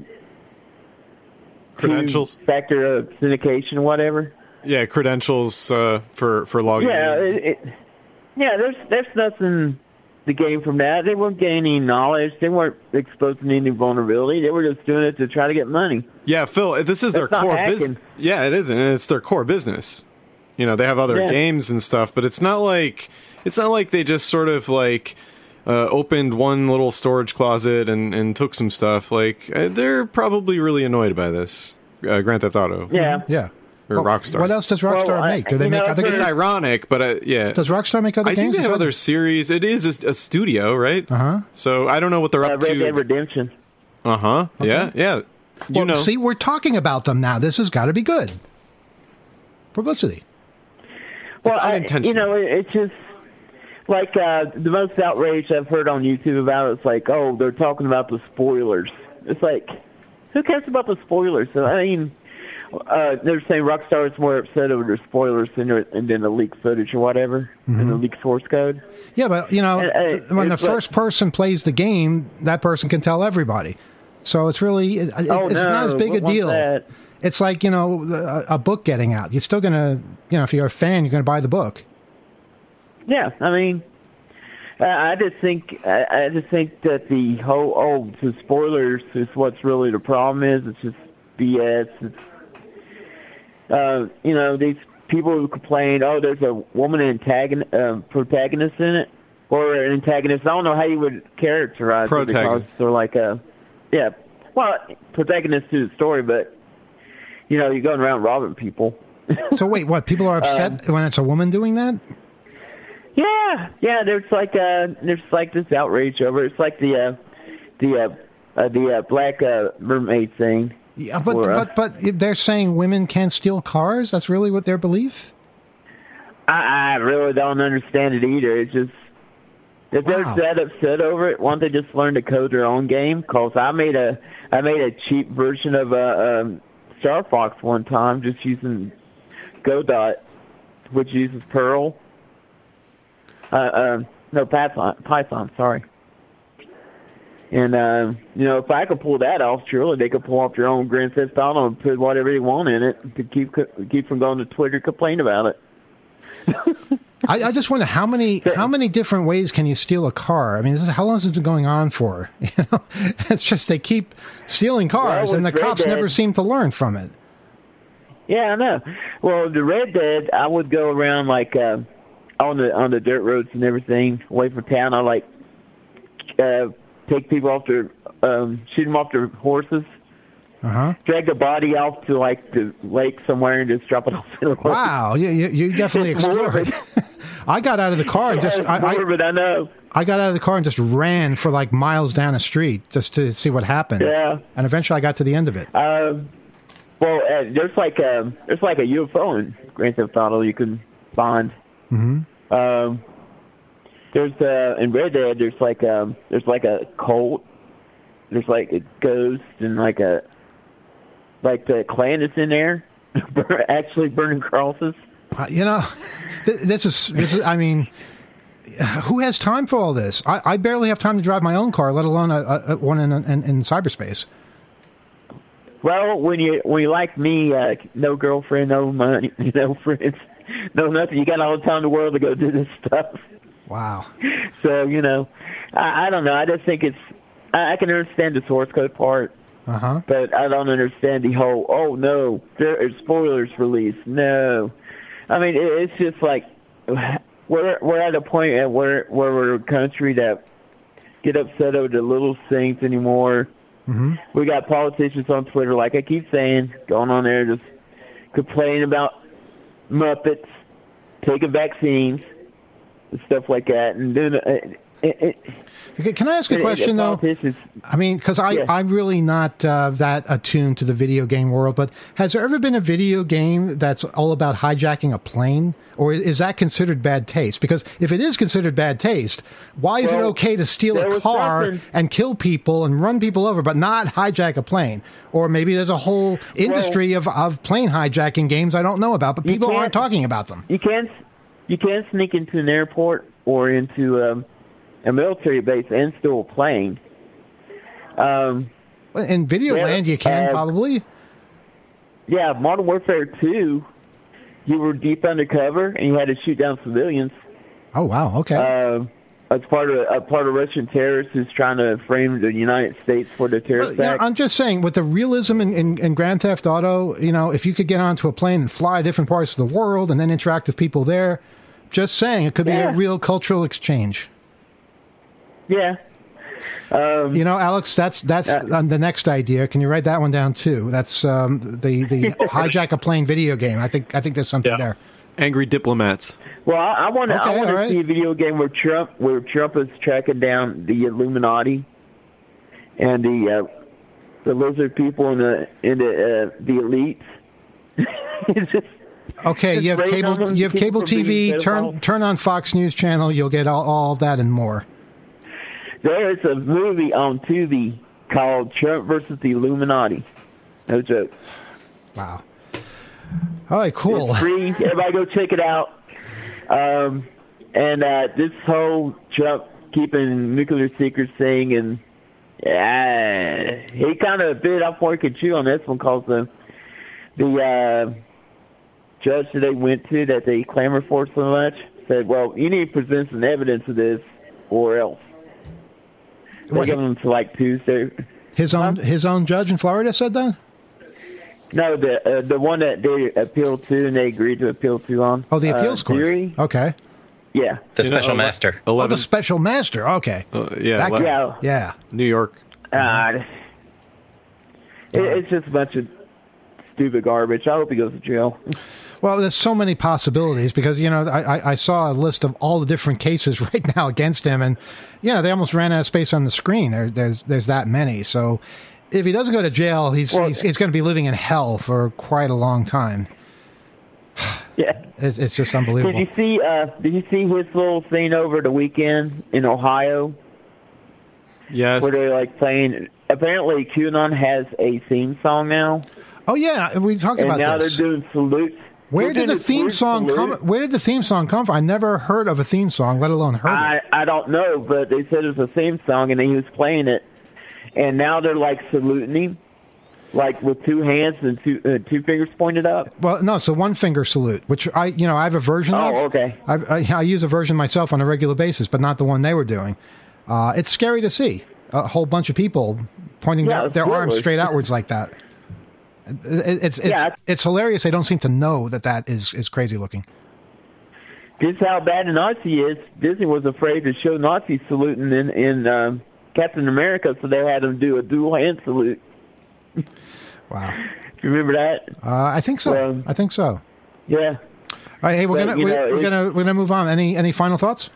Credentials. factor authentication, whatever. Yeah, credentials uh, for for logging. Yeah, in. it, it, yeah. There's there's nothing to gain from that. They weren't gaining any knowledge. They weren't exposing any vulnerability. They were just doing it to try to get money. Yeah, Phil, this is That's their not core hacking. business. Yeah, it isn't, and it's their core business. You know, they have other Yeah. games and stuff, but it's not like it's not like they just sort of like uh, opened one little storage closet and, and took some stuff. Like uh, they're probably really annoyed by this uh, Grand Theft Auto. Yeah. Yeah. Or Well, Rockstar. What else does Rockstar Well, I- make? Do they you make know, other for- It's games? ironic, but uh, yeah. Does Rockstar make other I games? think they as have well? other series. It is a, a studio, right? Uh huh. So I don't know what they're Uh, up Red to. Dead Redemption. Uh huh. Yeah, yeah. You Well, know. see, we're talking about them now. This has got to be good publicity. Well, I, unintentional. you know, it, it's just like uh, the most outrage I've heard on YouTube about it is like, oh, they're talking about the spoilers. It's like, who cares about the spoilers? So, I mean, uh, they're saying Rockstar is more upset over the spoilers than, and then the leaked footage or whatever, and the leaked source code. Yeah, but you know, Uh, uh, when the it's like- first person plays the game, that person can tell everybody. So it's really, it, it- Oh, it's no, not as big a what was deal. that? It's like, you know, a, a book getting out. You're still gonna, you know, if you're a fan, you're gonna buy the book. Yeah, I mean, I, I just think I, I just think that the whole oh, the spoilers is what's really the problem is. It's just B S. It's uh, you know, these people who complain, oh, there's a woman antagonist, uh, protagonist in it, or an antagonist. I don't know how you would characterize it, because Protagonist. they're like a yeah, well, protagonist to the story, but you know, you're going around robbing people. So wait, what? People are upset when it's a woman doing that? Yeah, yeah. There's like uh, there's like this outrage over it. It's like the uh, the uh, uh, the uh, black uh, mermaid thing. Yeah, but Or, uh, but but if they're saying women can't steal cars. That's really what their belief. I, I really don't understand it either. It's just if they're Wow. that upset over it, why don't they just learn to code their own game? Cause I made a I made a cheap version of uh, um, Star Fox one time, just using Godot, which uses Perl. Uh, uh, no, Python. Python. Sorry. And, uh, you know, if I could pull that off, surely they could pull off their own Grand Theft Auto and put whatever they want in it to keep keep from going to Twitter complain about it. I, I just wonder how many how many different ways can you steal a car? I mean, this is, how long has this been going on for? You know, it's just they keep stealing cars, Well, and the with Red cops Dead- never seem to learn from it. Yeah, I know. Well, the Red Dead, I would go around like uh, on the on the dirt roads and everything away from town. I like uh, take people off their um, shoot them off their horses, Uh huh. drag the body off to like the lake somewhere, and just drop it off in the road. Wow, you you, you definitely It's explored. I got out of the car and just Yeah, I, it's I, morbid, I know. I got out of the car and just ran for like miles down a street just to see what happened. Yeah. And eventually I got to the end of it. Um, well, uh, there's like a there's like a U F O in Grand Theft Auto you can find. Mm-hmm. Um, there's uh, in Red Dead there's like um there's like a cult. There's like a ghost and like a like the clan that's in there actually burning crosses. Uh, you know, th- this is this is. I mean, who has time for all this? I, I barely have time to drive my own car, let alone a, a, a one in, in in cyberspace. Well, when you when you like me, uh, no girlfriend, no money, no friends, no nothing. You got all the time in the world to go do this stuff. Wow. So you know, I, I don't know. I just think it's. I, I can understand the source code part, Uh huh. but I don't understand the whole. Oh no, there are spoilers released. No, I mean it, it's just like we're we're at a point at where where we're a country that get upset over the little things anymore. Mm-hmm. We got politicians on Twitter, like I keep saying, going on there just complaining about Muppets, taking vaccines, and stuff like that, and doing it. it, it Okay, can I ask a question, though? I mean, because I, yeah. I'm really not uh, that attuned to the video game world, but has there ever been a video game that's all about hijacking a plane? Or is that considered bad taste? Because if it is considered bad taste, why is well, it okay to steal a car something. and kill people and run people over, but not hijack a plane? Or maybe there's a whole industry well, of, of plane hijacking games I don't know about, but people aren't talking about them. You can't, you can't sneak into an airport or into... Um, a military base and still a plane. Um, in Video yeah, Land, you can uh, probably. Yeah, Modern Warfare two, you were deep undercover and you had to shoot down civilians. Oh wow! Okay. Uh, as part of a part of Russian terrorists who's trying to frame the United States for the terrorist well, act. Yeah, I'm just saying, with the realism in, in, in Grand Theft Auto, you know, if you could get onto a plane and fly to different parts of the world and then interact with people there, just saying, it could yeah. be a real cultural exchange. Yeah. Um, you know, Alex, that's that's uh, the next idea. Can you write that one down too? That's um, the the hijack a plane video game. I think I think there's something yeah. there. Angry diplomats. Well, I want to okay, I want right. to see a video game where Trump where Trump is tracking down the Illuminati and the uh, the lizard people and the and the uh, the elites. It's just okay. You have cable. You have cable T V. Turn turn on Fox News Channel. You'll get all, all of that and more. There is a movie on Tubi called Trump versus the Illuminati. No joke. Wow. All right, cool. It's free. Everybody go check it out. Um, and uh, this whole Trump keeping nuclear secrets thing, and uh, he kind of bit off more than chew on this one because the, the uh, judge that they went to that they clamor for so much said, well, you need to present some evidence of this or else. They give him to like Tuesday. His own his own judge in Florida said that? No, the uh, the one that they appealed to and they agreed to appeal to on. Oh, the appeals uh, court. Theory. Okay. Yeah. The you special know, master. eleven Oh, the special master. Okay. Uh, yeah, that yeah. Yeah. New York. Uh, it, it's just a bunch of stupid garbage. I hope he goes to jail. Well, there's so many possibilities because, you know, I, I saw a list of all the different cases right now against him, and, you know, they almost ran out of space on the screen. There, there's there's that many. So if he doesn't go to jail, he's well, he's, he's going to be living in hell for quite a long time. Yeah. It's, it's just unbelievable. Did you see uh, Did you see his little thing over the weekend in Ohio? Yes. Where they're, like, playing... Apparently, QAnon has a theme song now. Oh, yeah. We talked about this. And now they're doing salutes. Where did the theme song come? Where did the theme song come from? I never heard of a theme song, let alone heard I, it. I don't know, but they said it was a theme song, and he was playing it. And now they're like saluting him, like with two hands and two uh, two fingers pointed up. Well, no, it's a one finger salute, which I you know I have a version oh, of. Oh, okay. I, I, I use a version myself on a regular basis, but not the one they were doing. Uh, it's scary to see a whole bunch of people pointing yeah, their, their arms straight outwards like that. It's it's, yeah. it's hilarious. They don't seem to know that that is, is crazy looking. This is how bad a Nazi is. Disney was afraid to show Nazis saluting in in um, Captain America, so they had him do a dual hand salute. Wow! Do you remember that? Uh, I think so. Um, I think so. Yeah. All right. Hey, we're but, gonna we're, know, we're gonna we're gonna move on. Any any final thoughts?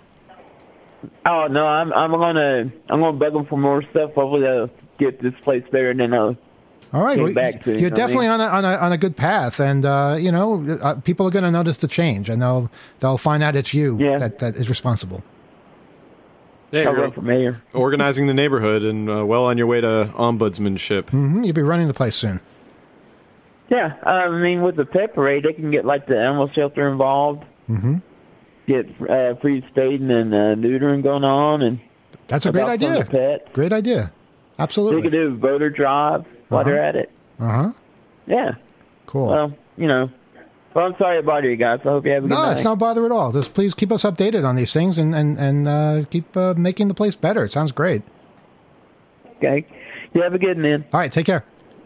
Oh no, I'm I'm gonna I'm gonna beg them for more stuff. Hopefully they'll get this place better than uh. All right, well, back to, you're you know definitely I mean? on a, on a on a good path, and uh, you know uh, people are going to notice the change, and they'll they'll find out it's you yeah. that, that is responsible. Yeah, I'll run for mayor. Organizing the neighborhood, and uh, well on your way to ombudsmanship. Mm-hmm. You'll be running the place soon. Yeah, I mean with the pet parade, they can get like the animal shelter involved. Mm-hmm. Get uh, free spading and uh, neutering going on, and that's a great idea. Pet. Great idea, absolutely. They could do a voter drive. While uh-huh. they're at it. Uh-huh. Yeah. Cool. Well, you know. Well, I'm sorry to bother you guys. I hope you have a good no, night. No, it's not bother at all. Just please keep us updated on these things and, and, and uh, keep uh, making the place better. It sounds great. Okay. You have a good one. All right, take care.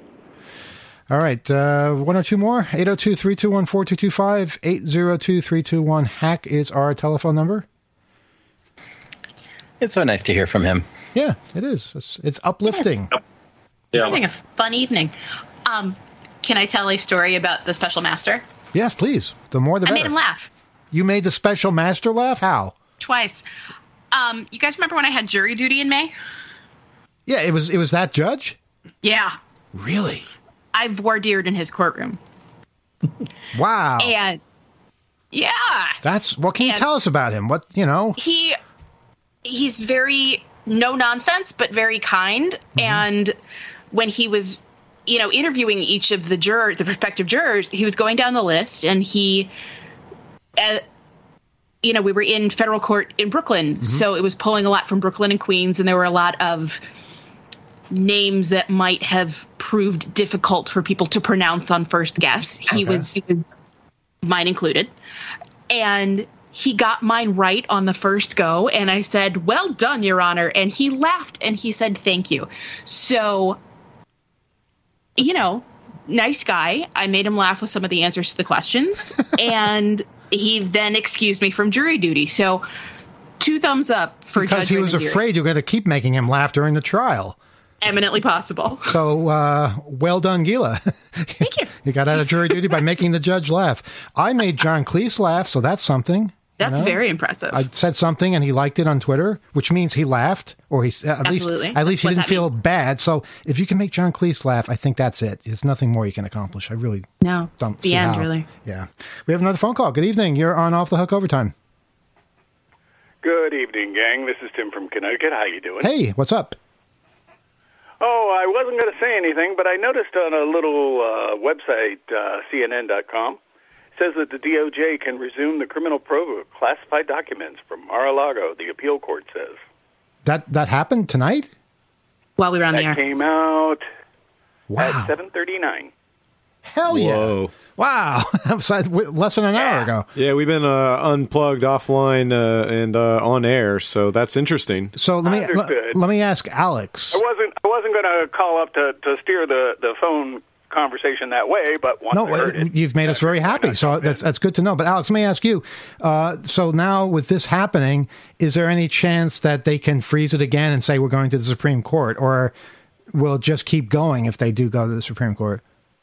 All right, uh, one or two more. eight oh two, three two one, four two two five. eight oh two, three two one, hack is our telephone number. It's so nice to hear from him. Yeah, it is. It's, it's uplifting. Yes. Yeah. Having a fun evening. Um, can I tell a story about the special master? Yes, please. The more the I better. made him laugh You made the special master laugh? How? twice. Um, you guys remember when I had jury duty in May? Yeah, it was it was that judge? Yeah. Really? I voir dired in his courtroom. Wow. And yeah. That's what can you and tell us about him? What, you know? He he's very no nonsense, but very kind. Mm-hmm. And when he was, you know, interviewing each of the jurors, the prospective jurors, he was going down the list, and he, uh, you know, we were in federal court in Brooklyn, mm-hmm. so it was pulling a lot from Brooklyn and Queens, and there were a lot of names that might have proved difficult for people to pronounce on first guess. He Okay. was, he was, mine included, and he got mine right on the first go, and I said, "Well done, Your Honor," and he laughed and he said, "Thank you." So, you know, nice guy. I made him laugh with some of the answers to the questions, and he then excused me from jury duty. So, two thumbs up for Because Judge he was Raymond Deary. afraid you're going to keep making him laugh during the trial. Eminently possible. So, uh, well done, Gila. Thank you. You got out of jury duty by making the judge laugh. I made John Cleese laugh, so that's something. That's you know? very impressive. I said something and he liked it on Twitter, which means he laughed, or he at Absolutely. least at least he That's what didn't that feel means. bad. So if you can make John Cleese laugh, I think that's it. There's nothing more you can accomplish. I really no, don't it's see the end, how. really. Yeah, we have another phone call. Good evening. You're on Off the Hook Overtime. Good evening, gang. This is Tim from Connecticut. How you doing? Hey, what's up? Oh, I wasn't going to say anything, but I noticed on a little uh, website, uh, C N N dot com, says that the D O J can resume the criminal probe of classified documents from Mar-a-Lago, the appeal court says. That that happened tonight? While we were on That the air. came out Wow. at seven thirty-nine. Hell yeah. Whoa. Wow. So, less than an hour ago. Yeah, we've been uh, unplugged, offline, uh, and uh, on air, so that's interesting. So let me Understood. let, let me ask Alex. I wasn't I wasn't going to call up to, to steer the, the phone conversation that way, but once No, I heard it, you've made us very happy, so that's that's good to know. But Alex, let me ask you. Uh, so now with this happening, is there any chance that they can freeze it again and say we're going to the Supreme Court, or will it just keep going if they do go to the Supreme Court?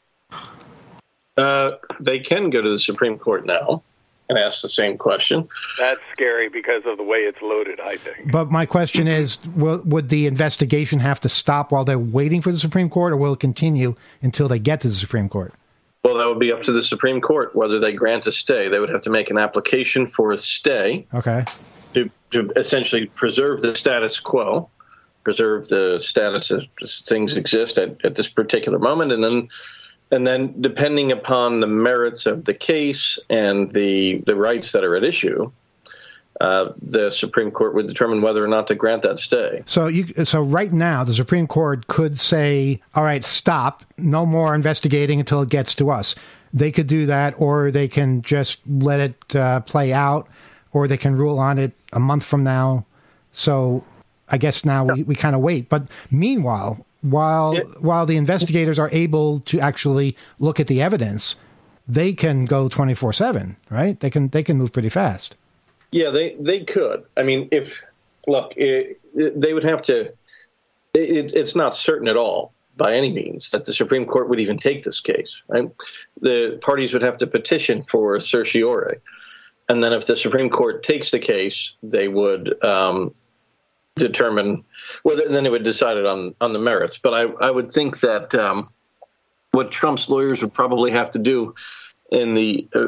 Uh, they can go to the Supreme Court now and ask the same question. that's scary because of the way it's loaded, I think. But my question is, will, would the investigation have to stop while they're waiting for the Supreme Court, or will it continue until they get to the Supreme Court? Well, that would be up to the Supreme Court whether they grant a stay. They would have to make an application for a stay Okay. to, to essentially preserve the status quo, preserve the status as things exist at, at this particular moment, and then and then depending upon the merits of the case and the the rights that are at issue, uh, the Supreme Court would determine whether or not to grant that stay. So you, so right now, the Supreme Court could say, all right, stop, no more investigating until it gets to us. They could do that, or they can just let it uh, play out, or they can rule on it a month from now. So I guess now we, we kind of wait. But meanwhile, while Yeah. while the investigators are able to actually look at the evidence, they can go twenty-four seven, right? They can they can move pretty fast. Yeah, they, they could. I mean, if, look, it, it, they would have to, it, it's not certain at all by any means that the Supreme Court would even take this case, right? The parties would have to petition for certiorari. And then if the Supreme Court takes the case, they would um, determine, well, then they would decide it on, on the merits. But I, I would think that um, what Trump's lawyers would probably have to do in the uh,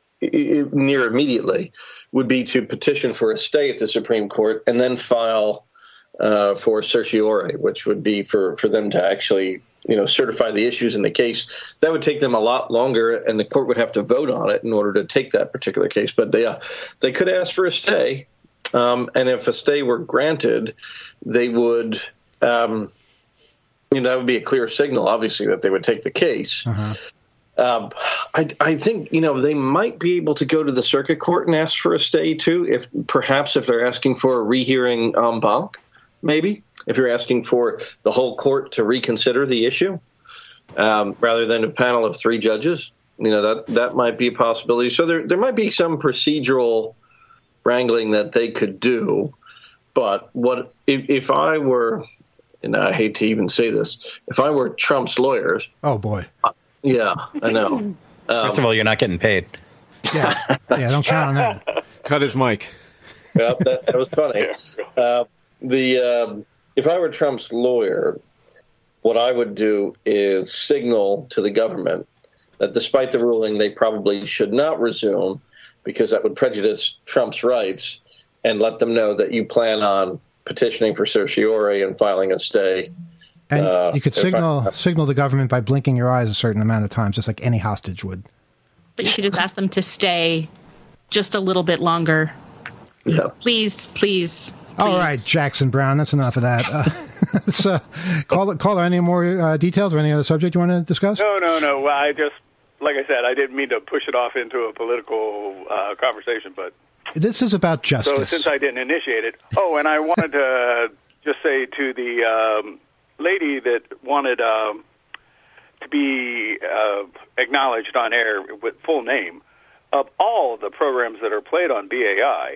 near immediately would be to petition for a stay at the Supreme Court and then file uh, for certiorari, which would be for, for them to actually, you know, certify the issues in the case. That would take them a lot longer, and the court would have to vote on it in order to take that particular case. But they, uh, they could ask for a stay, um, and if a stay were granted, they would, um, you know, that would be a clear signal, obviously, that they would take the case. Uh-huh. Um, I, I think, you know, they might be able to go to the circuit court and ask for a stay, too, if perhaps if they're asking for a rehearing en banc, maybe, if you're asking for the whole court to reconsider the issue um, rather than a panel of three judges. You know, that that might be a possibility. So there, there might be some procedural wrangling that they could do. But what if, if I were and I hate to even say this, if I were Trump's lawyers, oh boy, uh, yeah, I know. Um, First of all, you're not getting paid. Yeah, yeah, don't count on that. Cut his mic. Yeah, that, that was funny. Uh, the um, if I were Trump's lawyer, what I would do is signal to the government that despite the ruling, they probably should not resume because that would prejudice Trump's rights, and let them know that you plan on petitioning for certiorari and filing a stay. And uh, you could signal I, signal the government by blinking your eyes a certain amount of times, just like any hostage would. But you could just ask them to stay just a little bit longer. Yeah. Please, please. All right, Jackson Brown, that's enough of that. Uh, so, call, caller, any more uh, details or any other subject you want to discuss? No, no, no. Well, I just, like I said, I didn't mean to push it off into a political uh, conversation, but... This is about justice. So since I didn't initiate it... Oh, and I wanted to just say to the um, lady that wanted um, to be uh, acknowledged on air with full name, of all the programs that are played on B A I,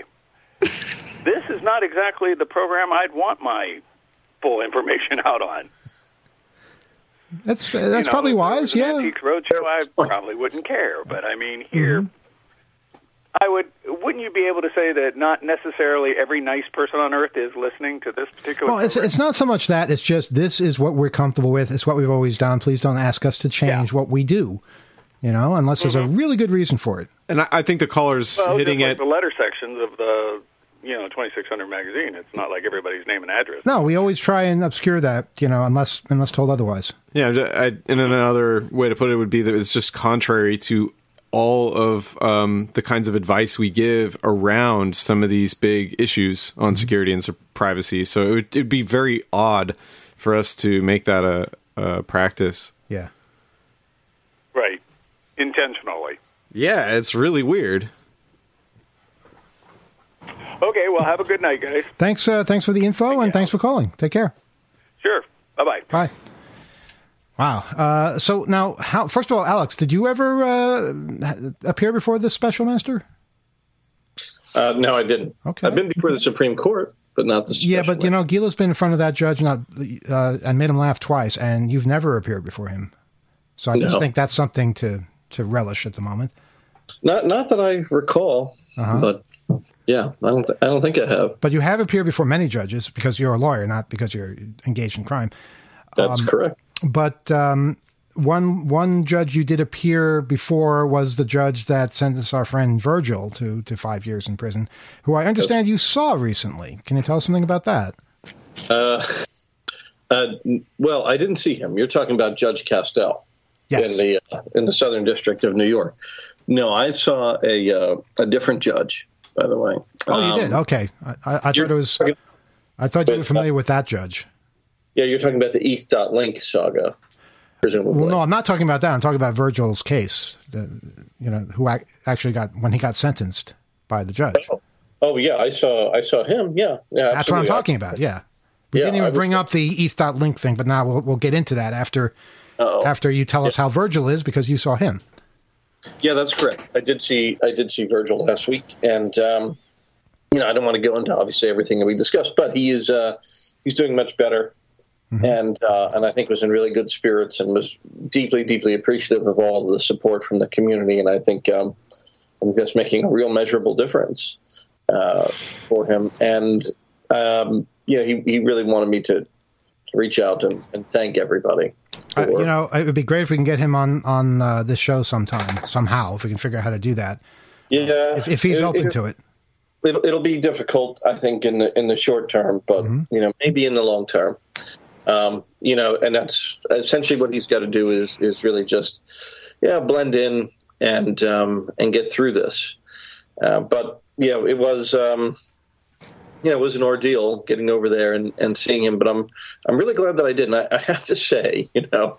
this is not exactly the program I'd want my full information out on. That's that's you know, probably if wise, there was an yeah. Antiques Roadshow, I probably wouldn't care. But I mean, here, mm-hmm. I would. Wouldn't you be able to say that not necessarily every nice person on earth is listening to this particular? Well, it's program? it's not so much that; it's just this is what we're comfortable with. It's what we've always done. Please don't ask us to change yeah. what we do. You know, unless mm-hmm. there's a really good reason for it. And I, I think the caller's well, hitting just like it. The letter sections of the. You know, twenty-six hundred magazine. It's not like everybody's name and address. No, we always try and obscure that, you know, unless unless told otherwise. Yeah, I, and another way to put it would be that it's just contrary to all of um, the kinds of advice we give around some of these big issues on mm-hmm. security and privacy. So it would it'd be very odd for us to make that a, a practice. Yeah. Right. Intentionally. Yeah, it's really weird. Okay, well, have a good night, guys. Thanks uh, thanks for the info, Thank and you. Thanks for calling. Take care. Sure. Bye-bye. Bye. Wow. Uh, so now, how? First of all, Alex, did you ever uh, appear before the special master? Uh, no, I didn't. Okay. I've been before the Supreme Court, but not the special Yeah, but, master. you know, Gila's been in front of that judge not, uh, and made him laugh twice, and you've never appeared before him. So I just no. think that's something to, to relish at the moment. Not not that I recall, uh-huh. but... Yeah, I don't. Th- I don't think I have. But you have appeared before many judges because you're a lawyer, not because you're engaged in crime. That's um, correct. But um, one one judge you did appear before was the judge that sentenced our friend Virgil to to five years in prison, who I understand you saw recently. Can you tell us something about that? Uh, uh, well, I didn't see him. You're talking about Judge Castell yes. in the uh, in the Southern District of New York. No, I saw a uh, a different judge. By the way. Oh, you um, did? Okay. I, I, I thought it was. I thought you were familiar with that judge. Yeah, you're talking about the E T H dot link saga, presumably. Well, no, I'm not talking about that. I'm talking about Virgil's case. The, you know, who ac- actually got when he got sentenced by the judge. Oh, oh yeah, I saw. I saw him. Yeah, yeah. That's what I'm talking about. Yeah, we yeah, didn't even bring was, up the E T H dot link thing, but now we'll we'll get into that after uh-oh. after you tell us yeah. how Virgil is because you saw him. Yeah, that's correct. I did see I did see Virgil last week, and um, you know I don't want to go into obviously everything that we discussed, but he is uh, he's doing much better, mm-hmm. and uh, and I think was in really good spirits and was deeply deeply appreciative of all of the support from the community, and I think um, I think that's making a real measurable difference uh, for him, and um, you know he he really wanted me to, to reach out and, and thank everybody. Uh, you know, it would be great if we can get him on on uh, this show sometime, somehow, if we can figure out how to do that. Yeah, if, if he's it, open it, to it. It'll, it'll be difficult, I think, in the in the short term, but mm-hmm. you know, maybe in the long term. Um, you know, and that's essentially what he's got to do is is really just, yeah, blend in and um, and get through this. Uh, but you know, it was. Um, Yeah, it was an ordeal getting over there and, and seeing him, but I'm I'm really glad that I did. And I, I have to say, you know,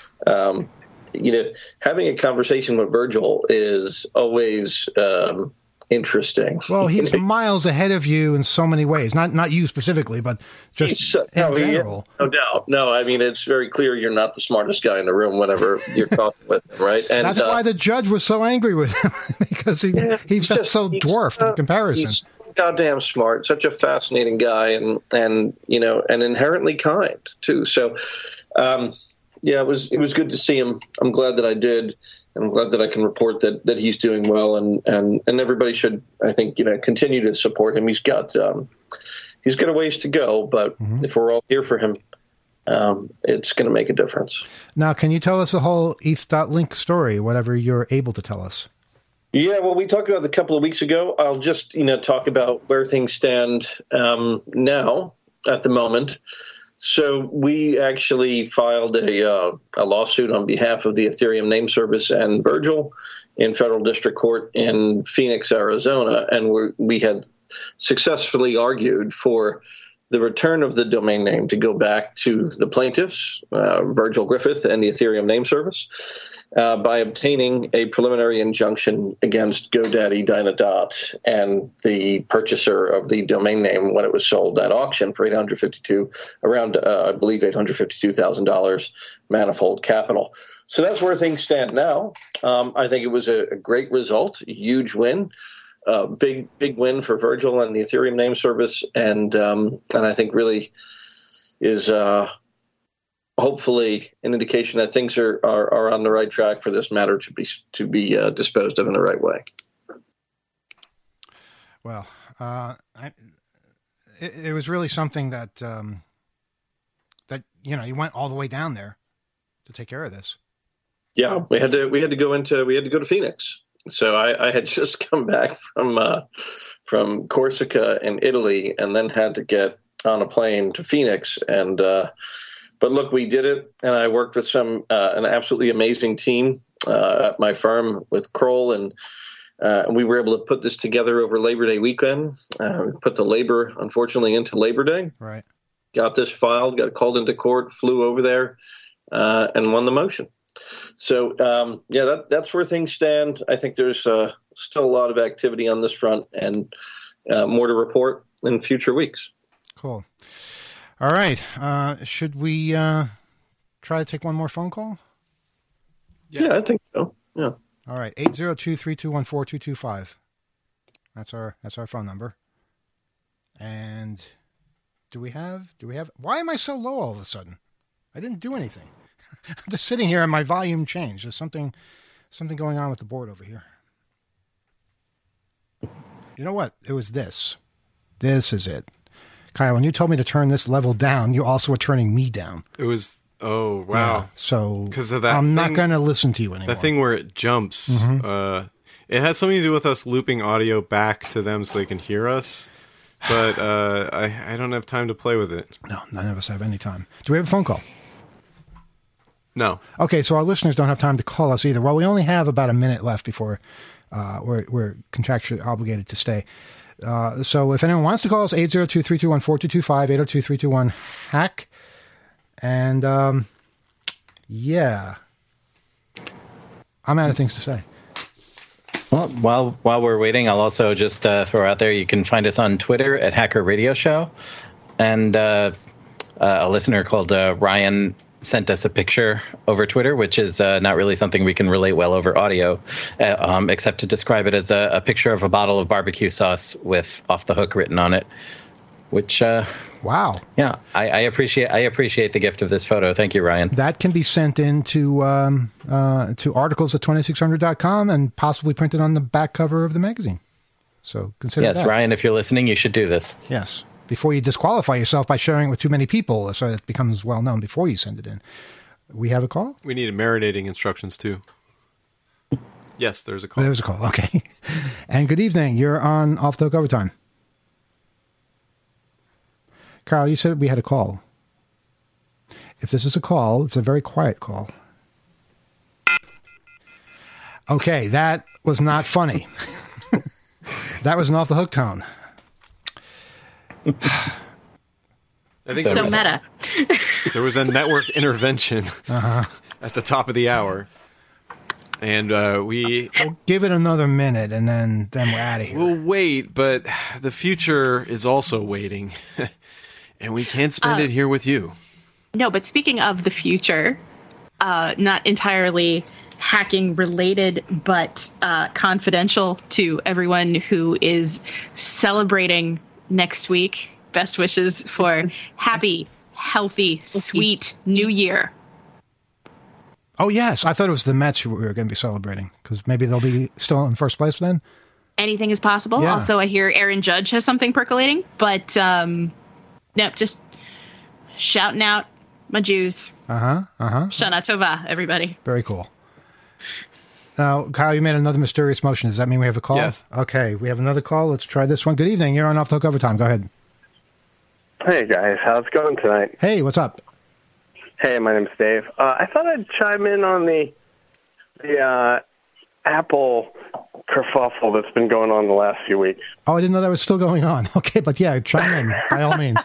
um, you know, having a conversation with Virgil is always um, interesting. Well, he's miles ahead of you in so many ways. Not not you specifically, but just uh, in no, general. Yeah, no doubt. No, I mean, it's very clear you're not the smartest guy in the room whenever you're talking with him, right? And that's uh, why the judge was so angry with him because he yeah, he felt just, so dwarfed uh, in comparison. He's, goddamn smart, such a fascinating guy, and and you know, and inherently kind too. So, um, yeah, it was it was good to see him. I'm glad that I did, and I'm glad that I can report that that he's doing well, and and and everybody should, I think, you know, continue to support him. He's got um, he's got a ways to go, but mm-hmm. if we're all here for him, um, it's going to make a difference. Now, can you tell us the whole E T H dot link story, whatever you're able to tell us? Yeah, well, we talked about it a couple of weeks ago. I'll just, you know, talk about where things stand um, now at the moment. So we actually filed a, uh, a lawsuit on behalf of the Ethereum name service and Virgil in federal district court in Phoenix, Arizona, and we we had successfully argued for the return of the domain name to go back to the plaintiffs, uh, Virgil Griffith and the Ethereum name service, uh, by obtaining a preliminary injunction against GoDaddy Dynadot and the purchaser of the domain name when it was sold at auction for eight hundred fifty-two, around, uh, I believe, eight hundred fifty-two thousand dollars Manifold Capital. So that's where things stand now. Um, I think it was a, a great result, a huge win. Uh, big, big win for Virgil and the Ethereum name service, and um, and I think really is uh, hopefully an indication that things are, are are on the right track for this matter to be to be uh, disposed of in the right way. Well, uh, I, it, it was really something that um, that you know you went all the way down there to take care of this. Yeah, we had to we had to go into we had to go to Phoenix. So I, I had just come back from uh, from Corsica in Italy, and then had to get on a plane to Phoenix. And uh, but look, we did it, and I worked with some uh, an absolutely amazing team uh, at my firm with Kroll, and uh, we were able to put this together over Labor Day weekend. Uh, we put the labor, unfortunately, into Labor Day. Right. Got this filed, got called into court, flew over there, uh, and won the motion. So, um, yeah, that, that's where things stand. I think there's uh, still a lot of activity on this front, and uh, more to report in future weeks. Cool. All right. Uh, should we uh, try to take one more phone call? Yes. Yeah, I think so. Yeah. All right. eight zero two, three two one, four two two five. That's our that's our phone number. And do we have do we have why am I so low all of a sudden? I didn't do anything. I'm just sitting here and my volume changed. There's something something going on with the board over here. You know what? It was this. This is it. Kyle, when you told me to turn this level down, you also were turning me down. It was, oh, wow. Yeah, so because of that I'm thing, not going to listen to you anymore. The thing where it jumps, mm-hmm. uh, it has something to do with us looping audio back to them so they can hear us. But uh, I, I don't have time to play with it. No, none of us have any time. Do we have a phone call? No. Okay, so our listeners don't have time to call us either. Well, we only have about a minute left before uh, we're, we're contractually obligated to stay. Uh, so if anyone wants to call us, eight zero two, three two one, four two two five, eight zero two, three two one, hack. And, um, yeah. I'm out of things to say. Well, while while we're waiting, I'll also just uh, throw out there, you can find us on Twitter at Hacker Radio Show. And uh, uh, a listener called uh, Ryan sent us a picture over Twitter, which is uh, not really something we can relate well over audio, uh, um, except to describe it as a, a picture of a bottle of barbecue sauce with Off the Hook written on it, which, uh, wow. Yeah, I, I appreciate I appreciate the gift of this photo. Thank you, Ryan. That can be sent in to, um, uh, to articles at twenty-six hundred dot com and possibly printed on the back cover of the magazine. So consider yes, that. Yes, Ryan, if you're listening, you should do this. Yes. Before you disqualify yourself by sharing it with too many people, so it becomes well known before you send it in. We have a call? We need marinating instructions, too. Yes, there's a call. There's a call, okay. And good evening. You're on Off the Hook Overtime. Carl, you said we had a call. If this is a call, it's a very quiet call. Okay, that was not funny. That was an Off the Hook tone. I think so was, meta. There was a network intervention uh-huh. at the top of the hour, and uh, we we'll give it another minute, and then then we're out of here. We'll wait, but the future is also waiting, and we can't spend uh, it here with you. No, but speaking of the future, uh, not entirely hacking related, but uh, confidential to everyone who is celebrating next week. Best wishes for happy, healthy, sweet New Year. Oh, yes. I thought it was the Mets who we were going to be celebrating, because maybe they'll be still in first place then. Anything is possible. Yeah. Also, I hear Aaron Judge has something percolating, but um, no, just shouting out my Jews. Uh-huh, uh-huh. Shana Tova, everybody. Very cool. Now, Kyle, you made another mysterious motion. Does that mean we have a call? Yes. Okay, we have another call. Let's try this one. Good evening. You're on Off the Hook Overtime. Go ahead. Hey, guys. How's it going tonight? Hey, what's up? Hey, my name's Dave. Uh, I thought I'd chime in on the the uh, Apple kerfuffle that's been going on the last few weeks. Oh, I didn't know that was still going on. Okay, but yeah, chime in, by all means.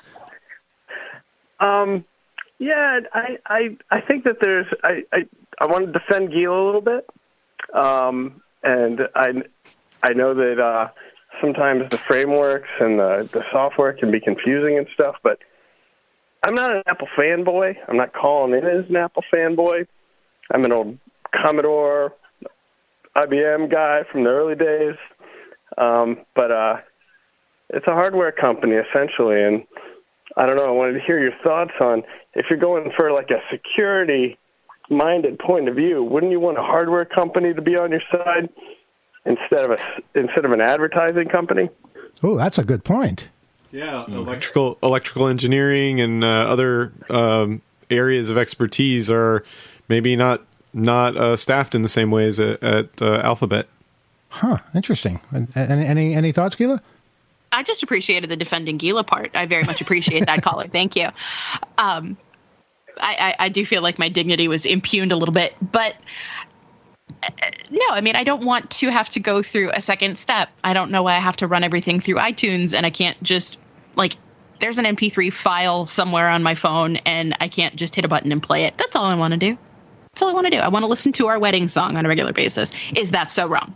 Um, yeah, I, I, I think that there's, I, I, I want to defend Gila a little bit. Um, and I, I know that, uh, sometimes the frameworks and the, the software can be confusing and stuff, but I'm not an Apple fanboy. I'm not calling in as an Apple fanboy. I'm an old Commodore, I B M guy from the early days. Um, but, uh, it's a hardware company essentially. And I don't know, I wanted to hear your thoughts on if you're going for like a security minded point of view, wouldn't you want a hardware company to be on your side instead of a, instead of an advertising company? Oh, that's a good point. Yeah, electrical electrical engineering and uh, other um, areas of expertise are maybe not not uh, staffed in the same ways at, at uh, Alphabet. Huh, interesting. Any any, any thoughts, Gila? I just appreciated the defending Gila part. I very much appreciate that, caller. Thank you. Um, I, I, I do feel like my dignity was impugned a little bit, but uh, no, I mean, I don't want to have to go through a second step. I don't know why I have to run everything through iTunes, and I can't just, like, there's an M P three file somewhere on my phone, and I can't just hit a button and play it. That's all I want to do. That's all I want to do. I want to listen to our wedding song on a regular basis. Is that so wrong?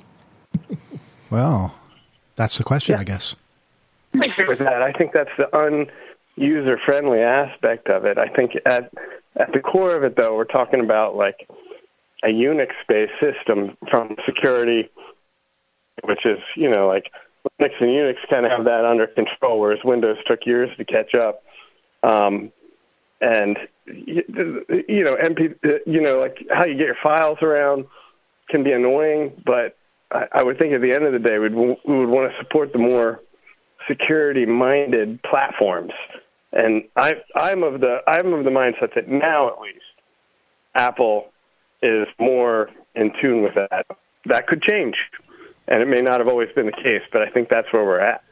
Well, that's the question, yeah. I guess. I agree with that. I think that's the un-user-friendly aspect of it. I think at at the core of it, though, we're talking about like a Unix-based system from security, which is, you know, like Linux and Unix kind of have that under control, whereas Windows took years to catch up. Um, and you know, M P, you know, like how you get your files around can be annoying, but I, I would think at the end of the day, we'd, we would want to support the more security-minded platforms, and I, I'm of the I'm of the mindset that now, at least, Apple is more in tune with that. That could change, and it may not have always been the case, but I think that's where we're at.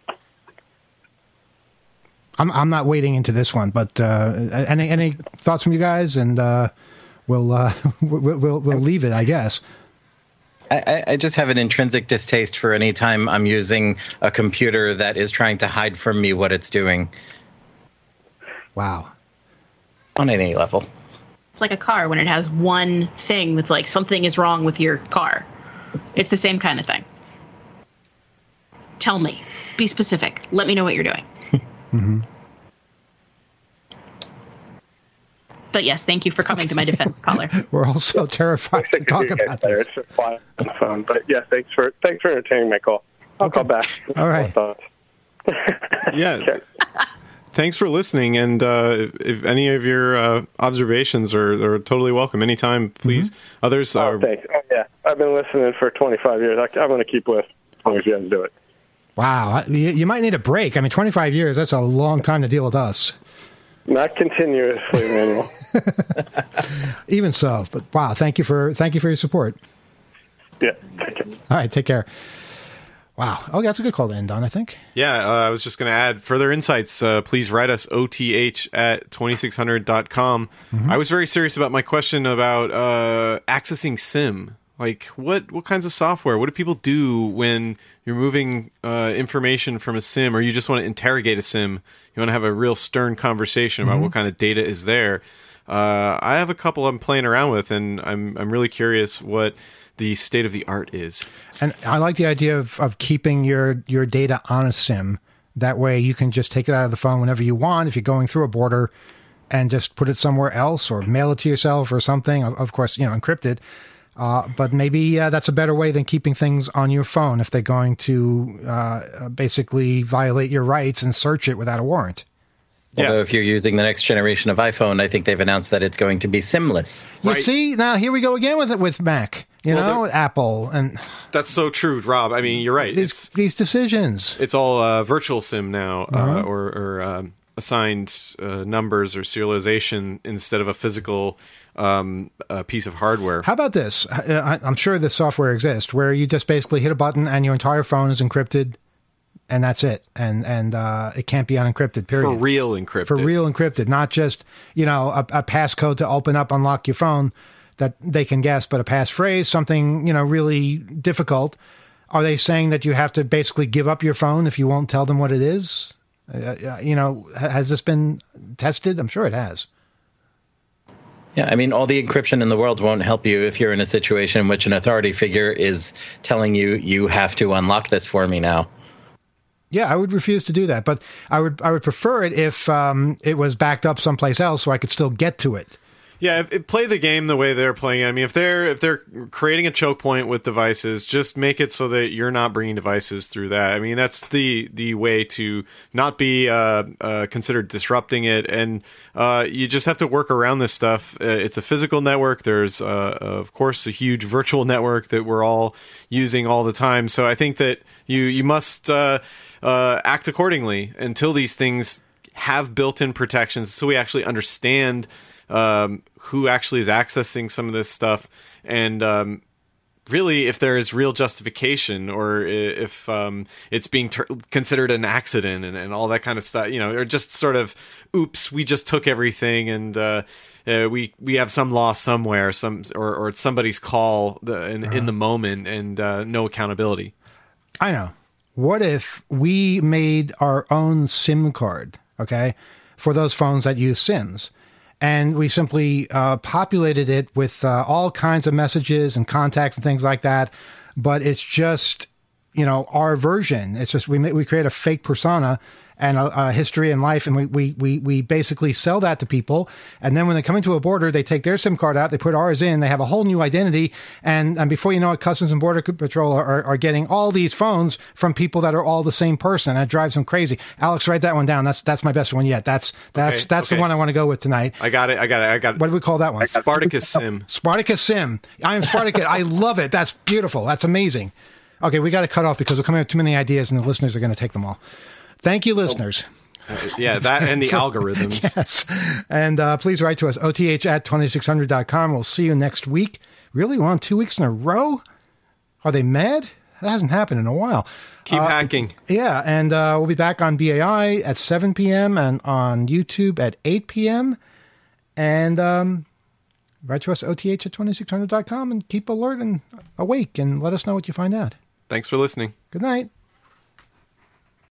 I'm I'm not wading into this one, but uh, any any thoughts from you guys, and uh, we'll, uh, we'll we'll we'll leave it, I guess. I, I just have an intrinsic distaste for any time I'm using a computer that is trying to hide from me what it's doing. Wow. On any level. It's like a car when it has one thing that's like something is wrong with your car. It's the same kind of thing. Tell me. Be specific. Let me know what you're doing. Mm-hmm. But yes, thank you for coming to my defense, caller. We're all so terrified to talk about this. It's just quiet on the phone, but yeah, thanks for thanks for entertaining my call. I'll okay. call back. All right. Yeah. Okay. Thanks for listening, and uh, if any of your uh, observations are, are totally welcome anytime, please. Mm-hmm. Others are. Oh, thanks. Oh, yeah, I've been listening for twenty-five years. I, I'm going to keep listening as long as you guys do it. Wow, you, you might need a break. I mean, twenty-five years—that's a long time to deal with us. Not continuously, Manuel. Even so, but wow, thank you for thank you for your support. Yeah, take care. All right, take care. Wow. Okay, that's a good call to end on, I think. Yeah, uh, I was just going to add further insights. Uh, please write us O T H at twenty-six hundred dot com. Mm-hmm. I was very serious about my question about uh, accessing SIM. Like, what, what kinds of software? What do people do when you're moving uh, information from a SIM, or you just want to interrogate a SIM? You want to have a real stern conversation about mm-hmm. what kind of data is there. Uh, I have a couple I'm playing around with, and I'm I'm really curious what the state of the art is. And I like the idea of, of keeping your, your data on a SIM. That way you can just take it out of the phone whenever you want if you're going through a border, and just put it somewhere else or mail it to yourself or something. Of, of course, you know, encrypted. Uh, but maybe uh, that's a better way than keeping things on your phone if they're going to uh, basically violate your rights and search it without a warrant. Although Yeah. if you're using the next generation of iPhone, I think they've announced that it's going to be SIM-less. You Right. see, now here we go again with it with Mac, you Well, know, Apple, and That's so true, Rob. I mean, you're right. these, It's these decisions. it's all uh, virtual SIM now, uh, Uh-huh. or, or um, assigned uh, numbers or serialization instead of a physical um, uh, piece of hardware. How about this? I, I'm sure this software exists where you just basically hit a button and your entire phone is encrypted, and that's it, and and uh, it can't be unencrypted. Period. For real encrypted. For real encrypted, not just, you know, a, a passcode to open up, unlock your phone that they can guess, but a passphrase, something, you know, really difficult. Are they saying that you have to basically give up your phone if you won't tell them what it is? Uh, you know, ha- has this been tested? I'm sure it has. Yeah, I mean, all the encryption in the world won't help you if you're in a situation in which an authority figure is telling you, you have to unlock this for me now. Yeah, I would refuse to do that, but I would I would prefer it if um, it was backed up someplace else so I could still get to it. Yeah, if, if play the game the way they're playing it. I mean, if they're if they're creating a choke point with devices, just make it so that you're not bringing devices through that. I mean, that's the the way to not be uh, uh, considered disrupting it, and uh, you just have to work around this stuff. Uh, it's a physical network. There's, uh, of course, a huge virtual network that we're all using all the time. So I think that you you must uh, uh, act accordingly until these things have built-in protections, so we actually understand Um, who actually is accessing some of this stuff, and um, really if there is real justification, or if um, it's being ter- considered an accident and, and all that kind of stuff, you know, or just sort of, oops, we just took everything, and uh, uh, we we have some loss somewhere, some or, or it's somebody's call the, in, uh-huh. in the moment, and uh, no accountability. I know. What if we made our own SIM card, okay, for those phones that use SIMs? And we simply uh, populated it with uh, all kinds of messages and contacts and things like that. But it's just, you know, our version. It's just we we create a fake persona and a, a history and life, and we, we we we basically sell that to people. And then when they come into a border, they take their SIM card out, they put ours in, they have a whole new identity. And, and before you know it, Customs and Border Patrol are, are getting all these phones from people that are all the same person. That drives them crazy. Alex, write that one down. That's that's my best one yet. That's that's Okay, that's okay. the one I want to go with tonight. I got it. I got it. I got it. What do we call that one? Spartacus Sim. Spartacus Sim. I am Spartacus. I love it. That's beautiful. That's amazing. Okay, we got to cut off because we're coming up with too many ideas, and the listeners are going to take them all. Thank you, listeners. Yeah, that and the algorithms. Yes. And uh, please write to us, O T H at twenty-six hundred dot com. We'll see you next week. Really? We're on two weeks in a row? Are they mad? That hasn't happened in a while. Keep uh, hacking. Yeah, and uh, we'll be back on B A I at seven p.m. and on YouTube at eight p.m. And um, write to us, O T H at twenty-six hundred dot com, and keep alert and awake and let us know what you find out. Thanks for listening. Good night.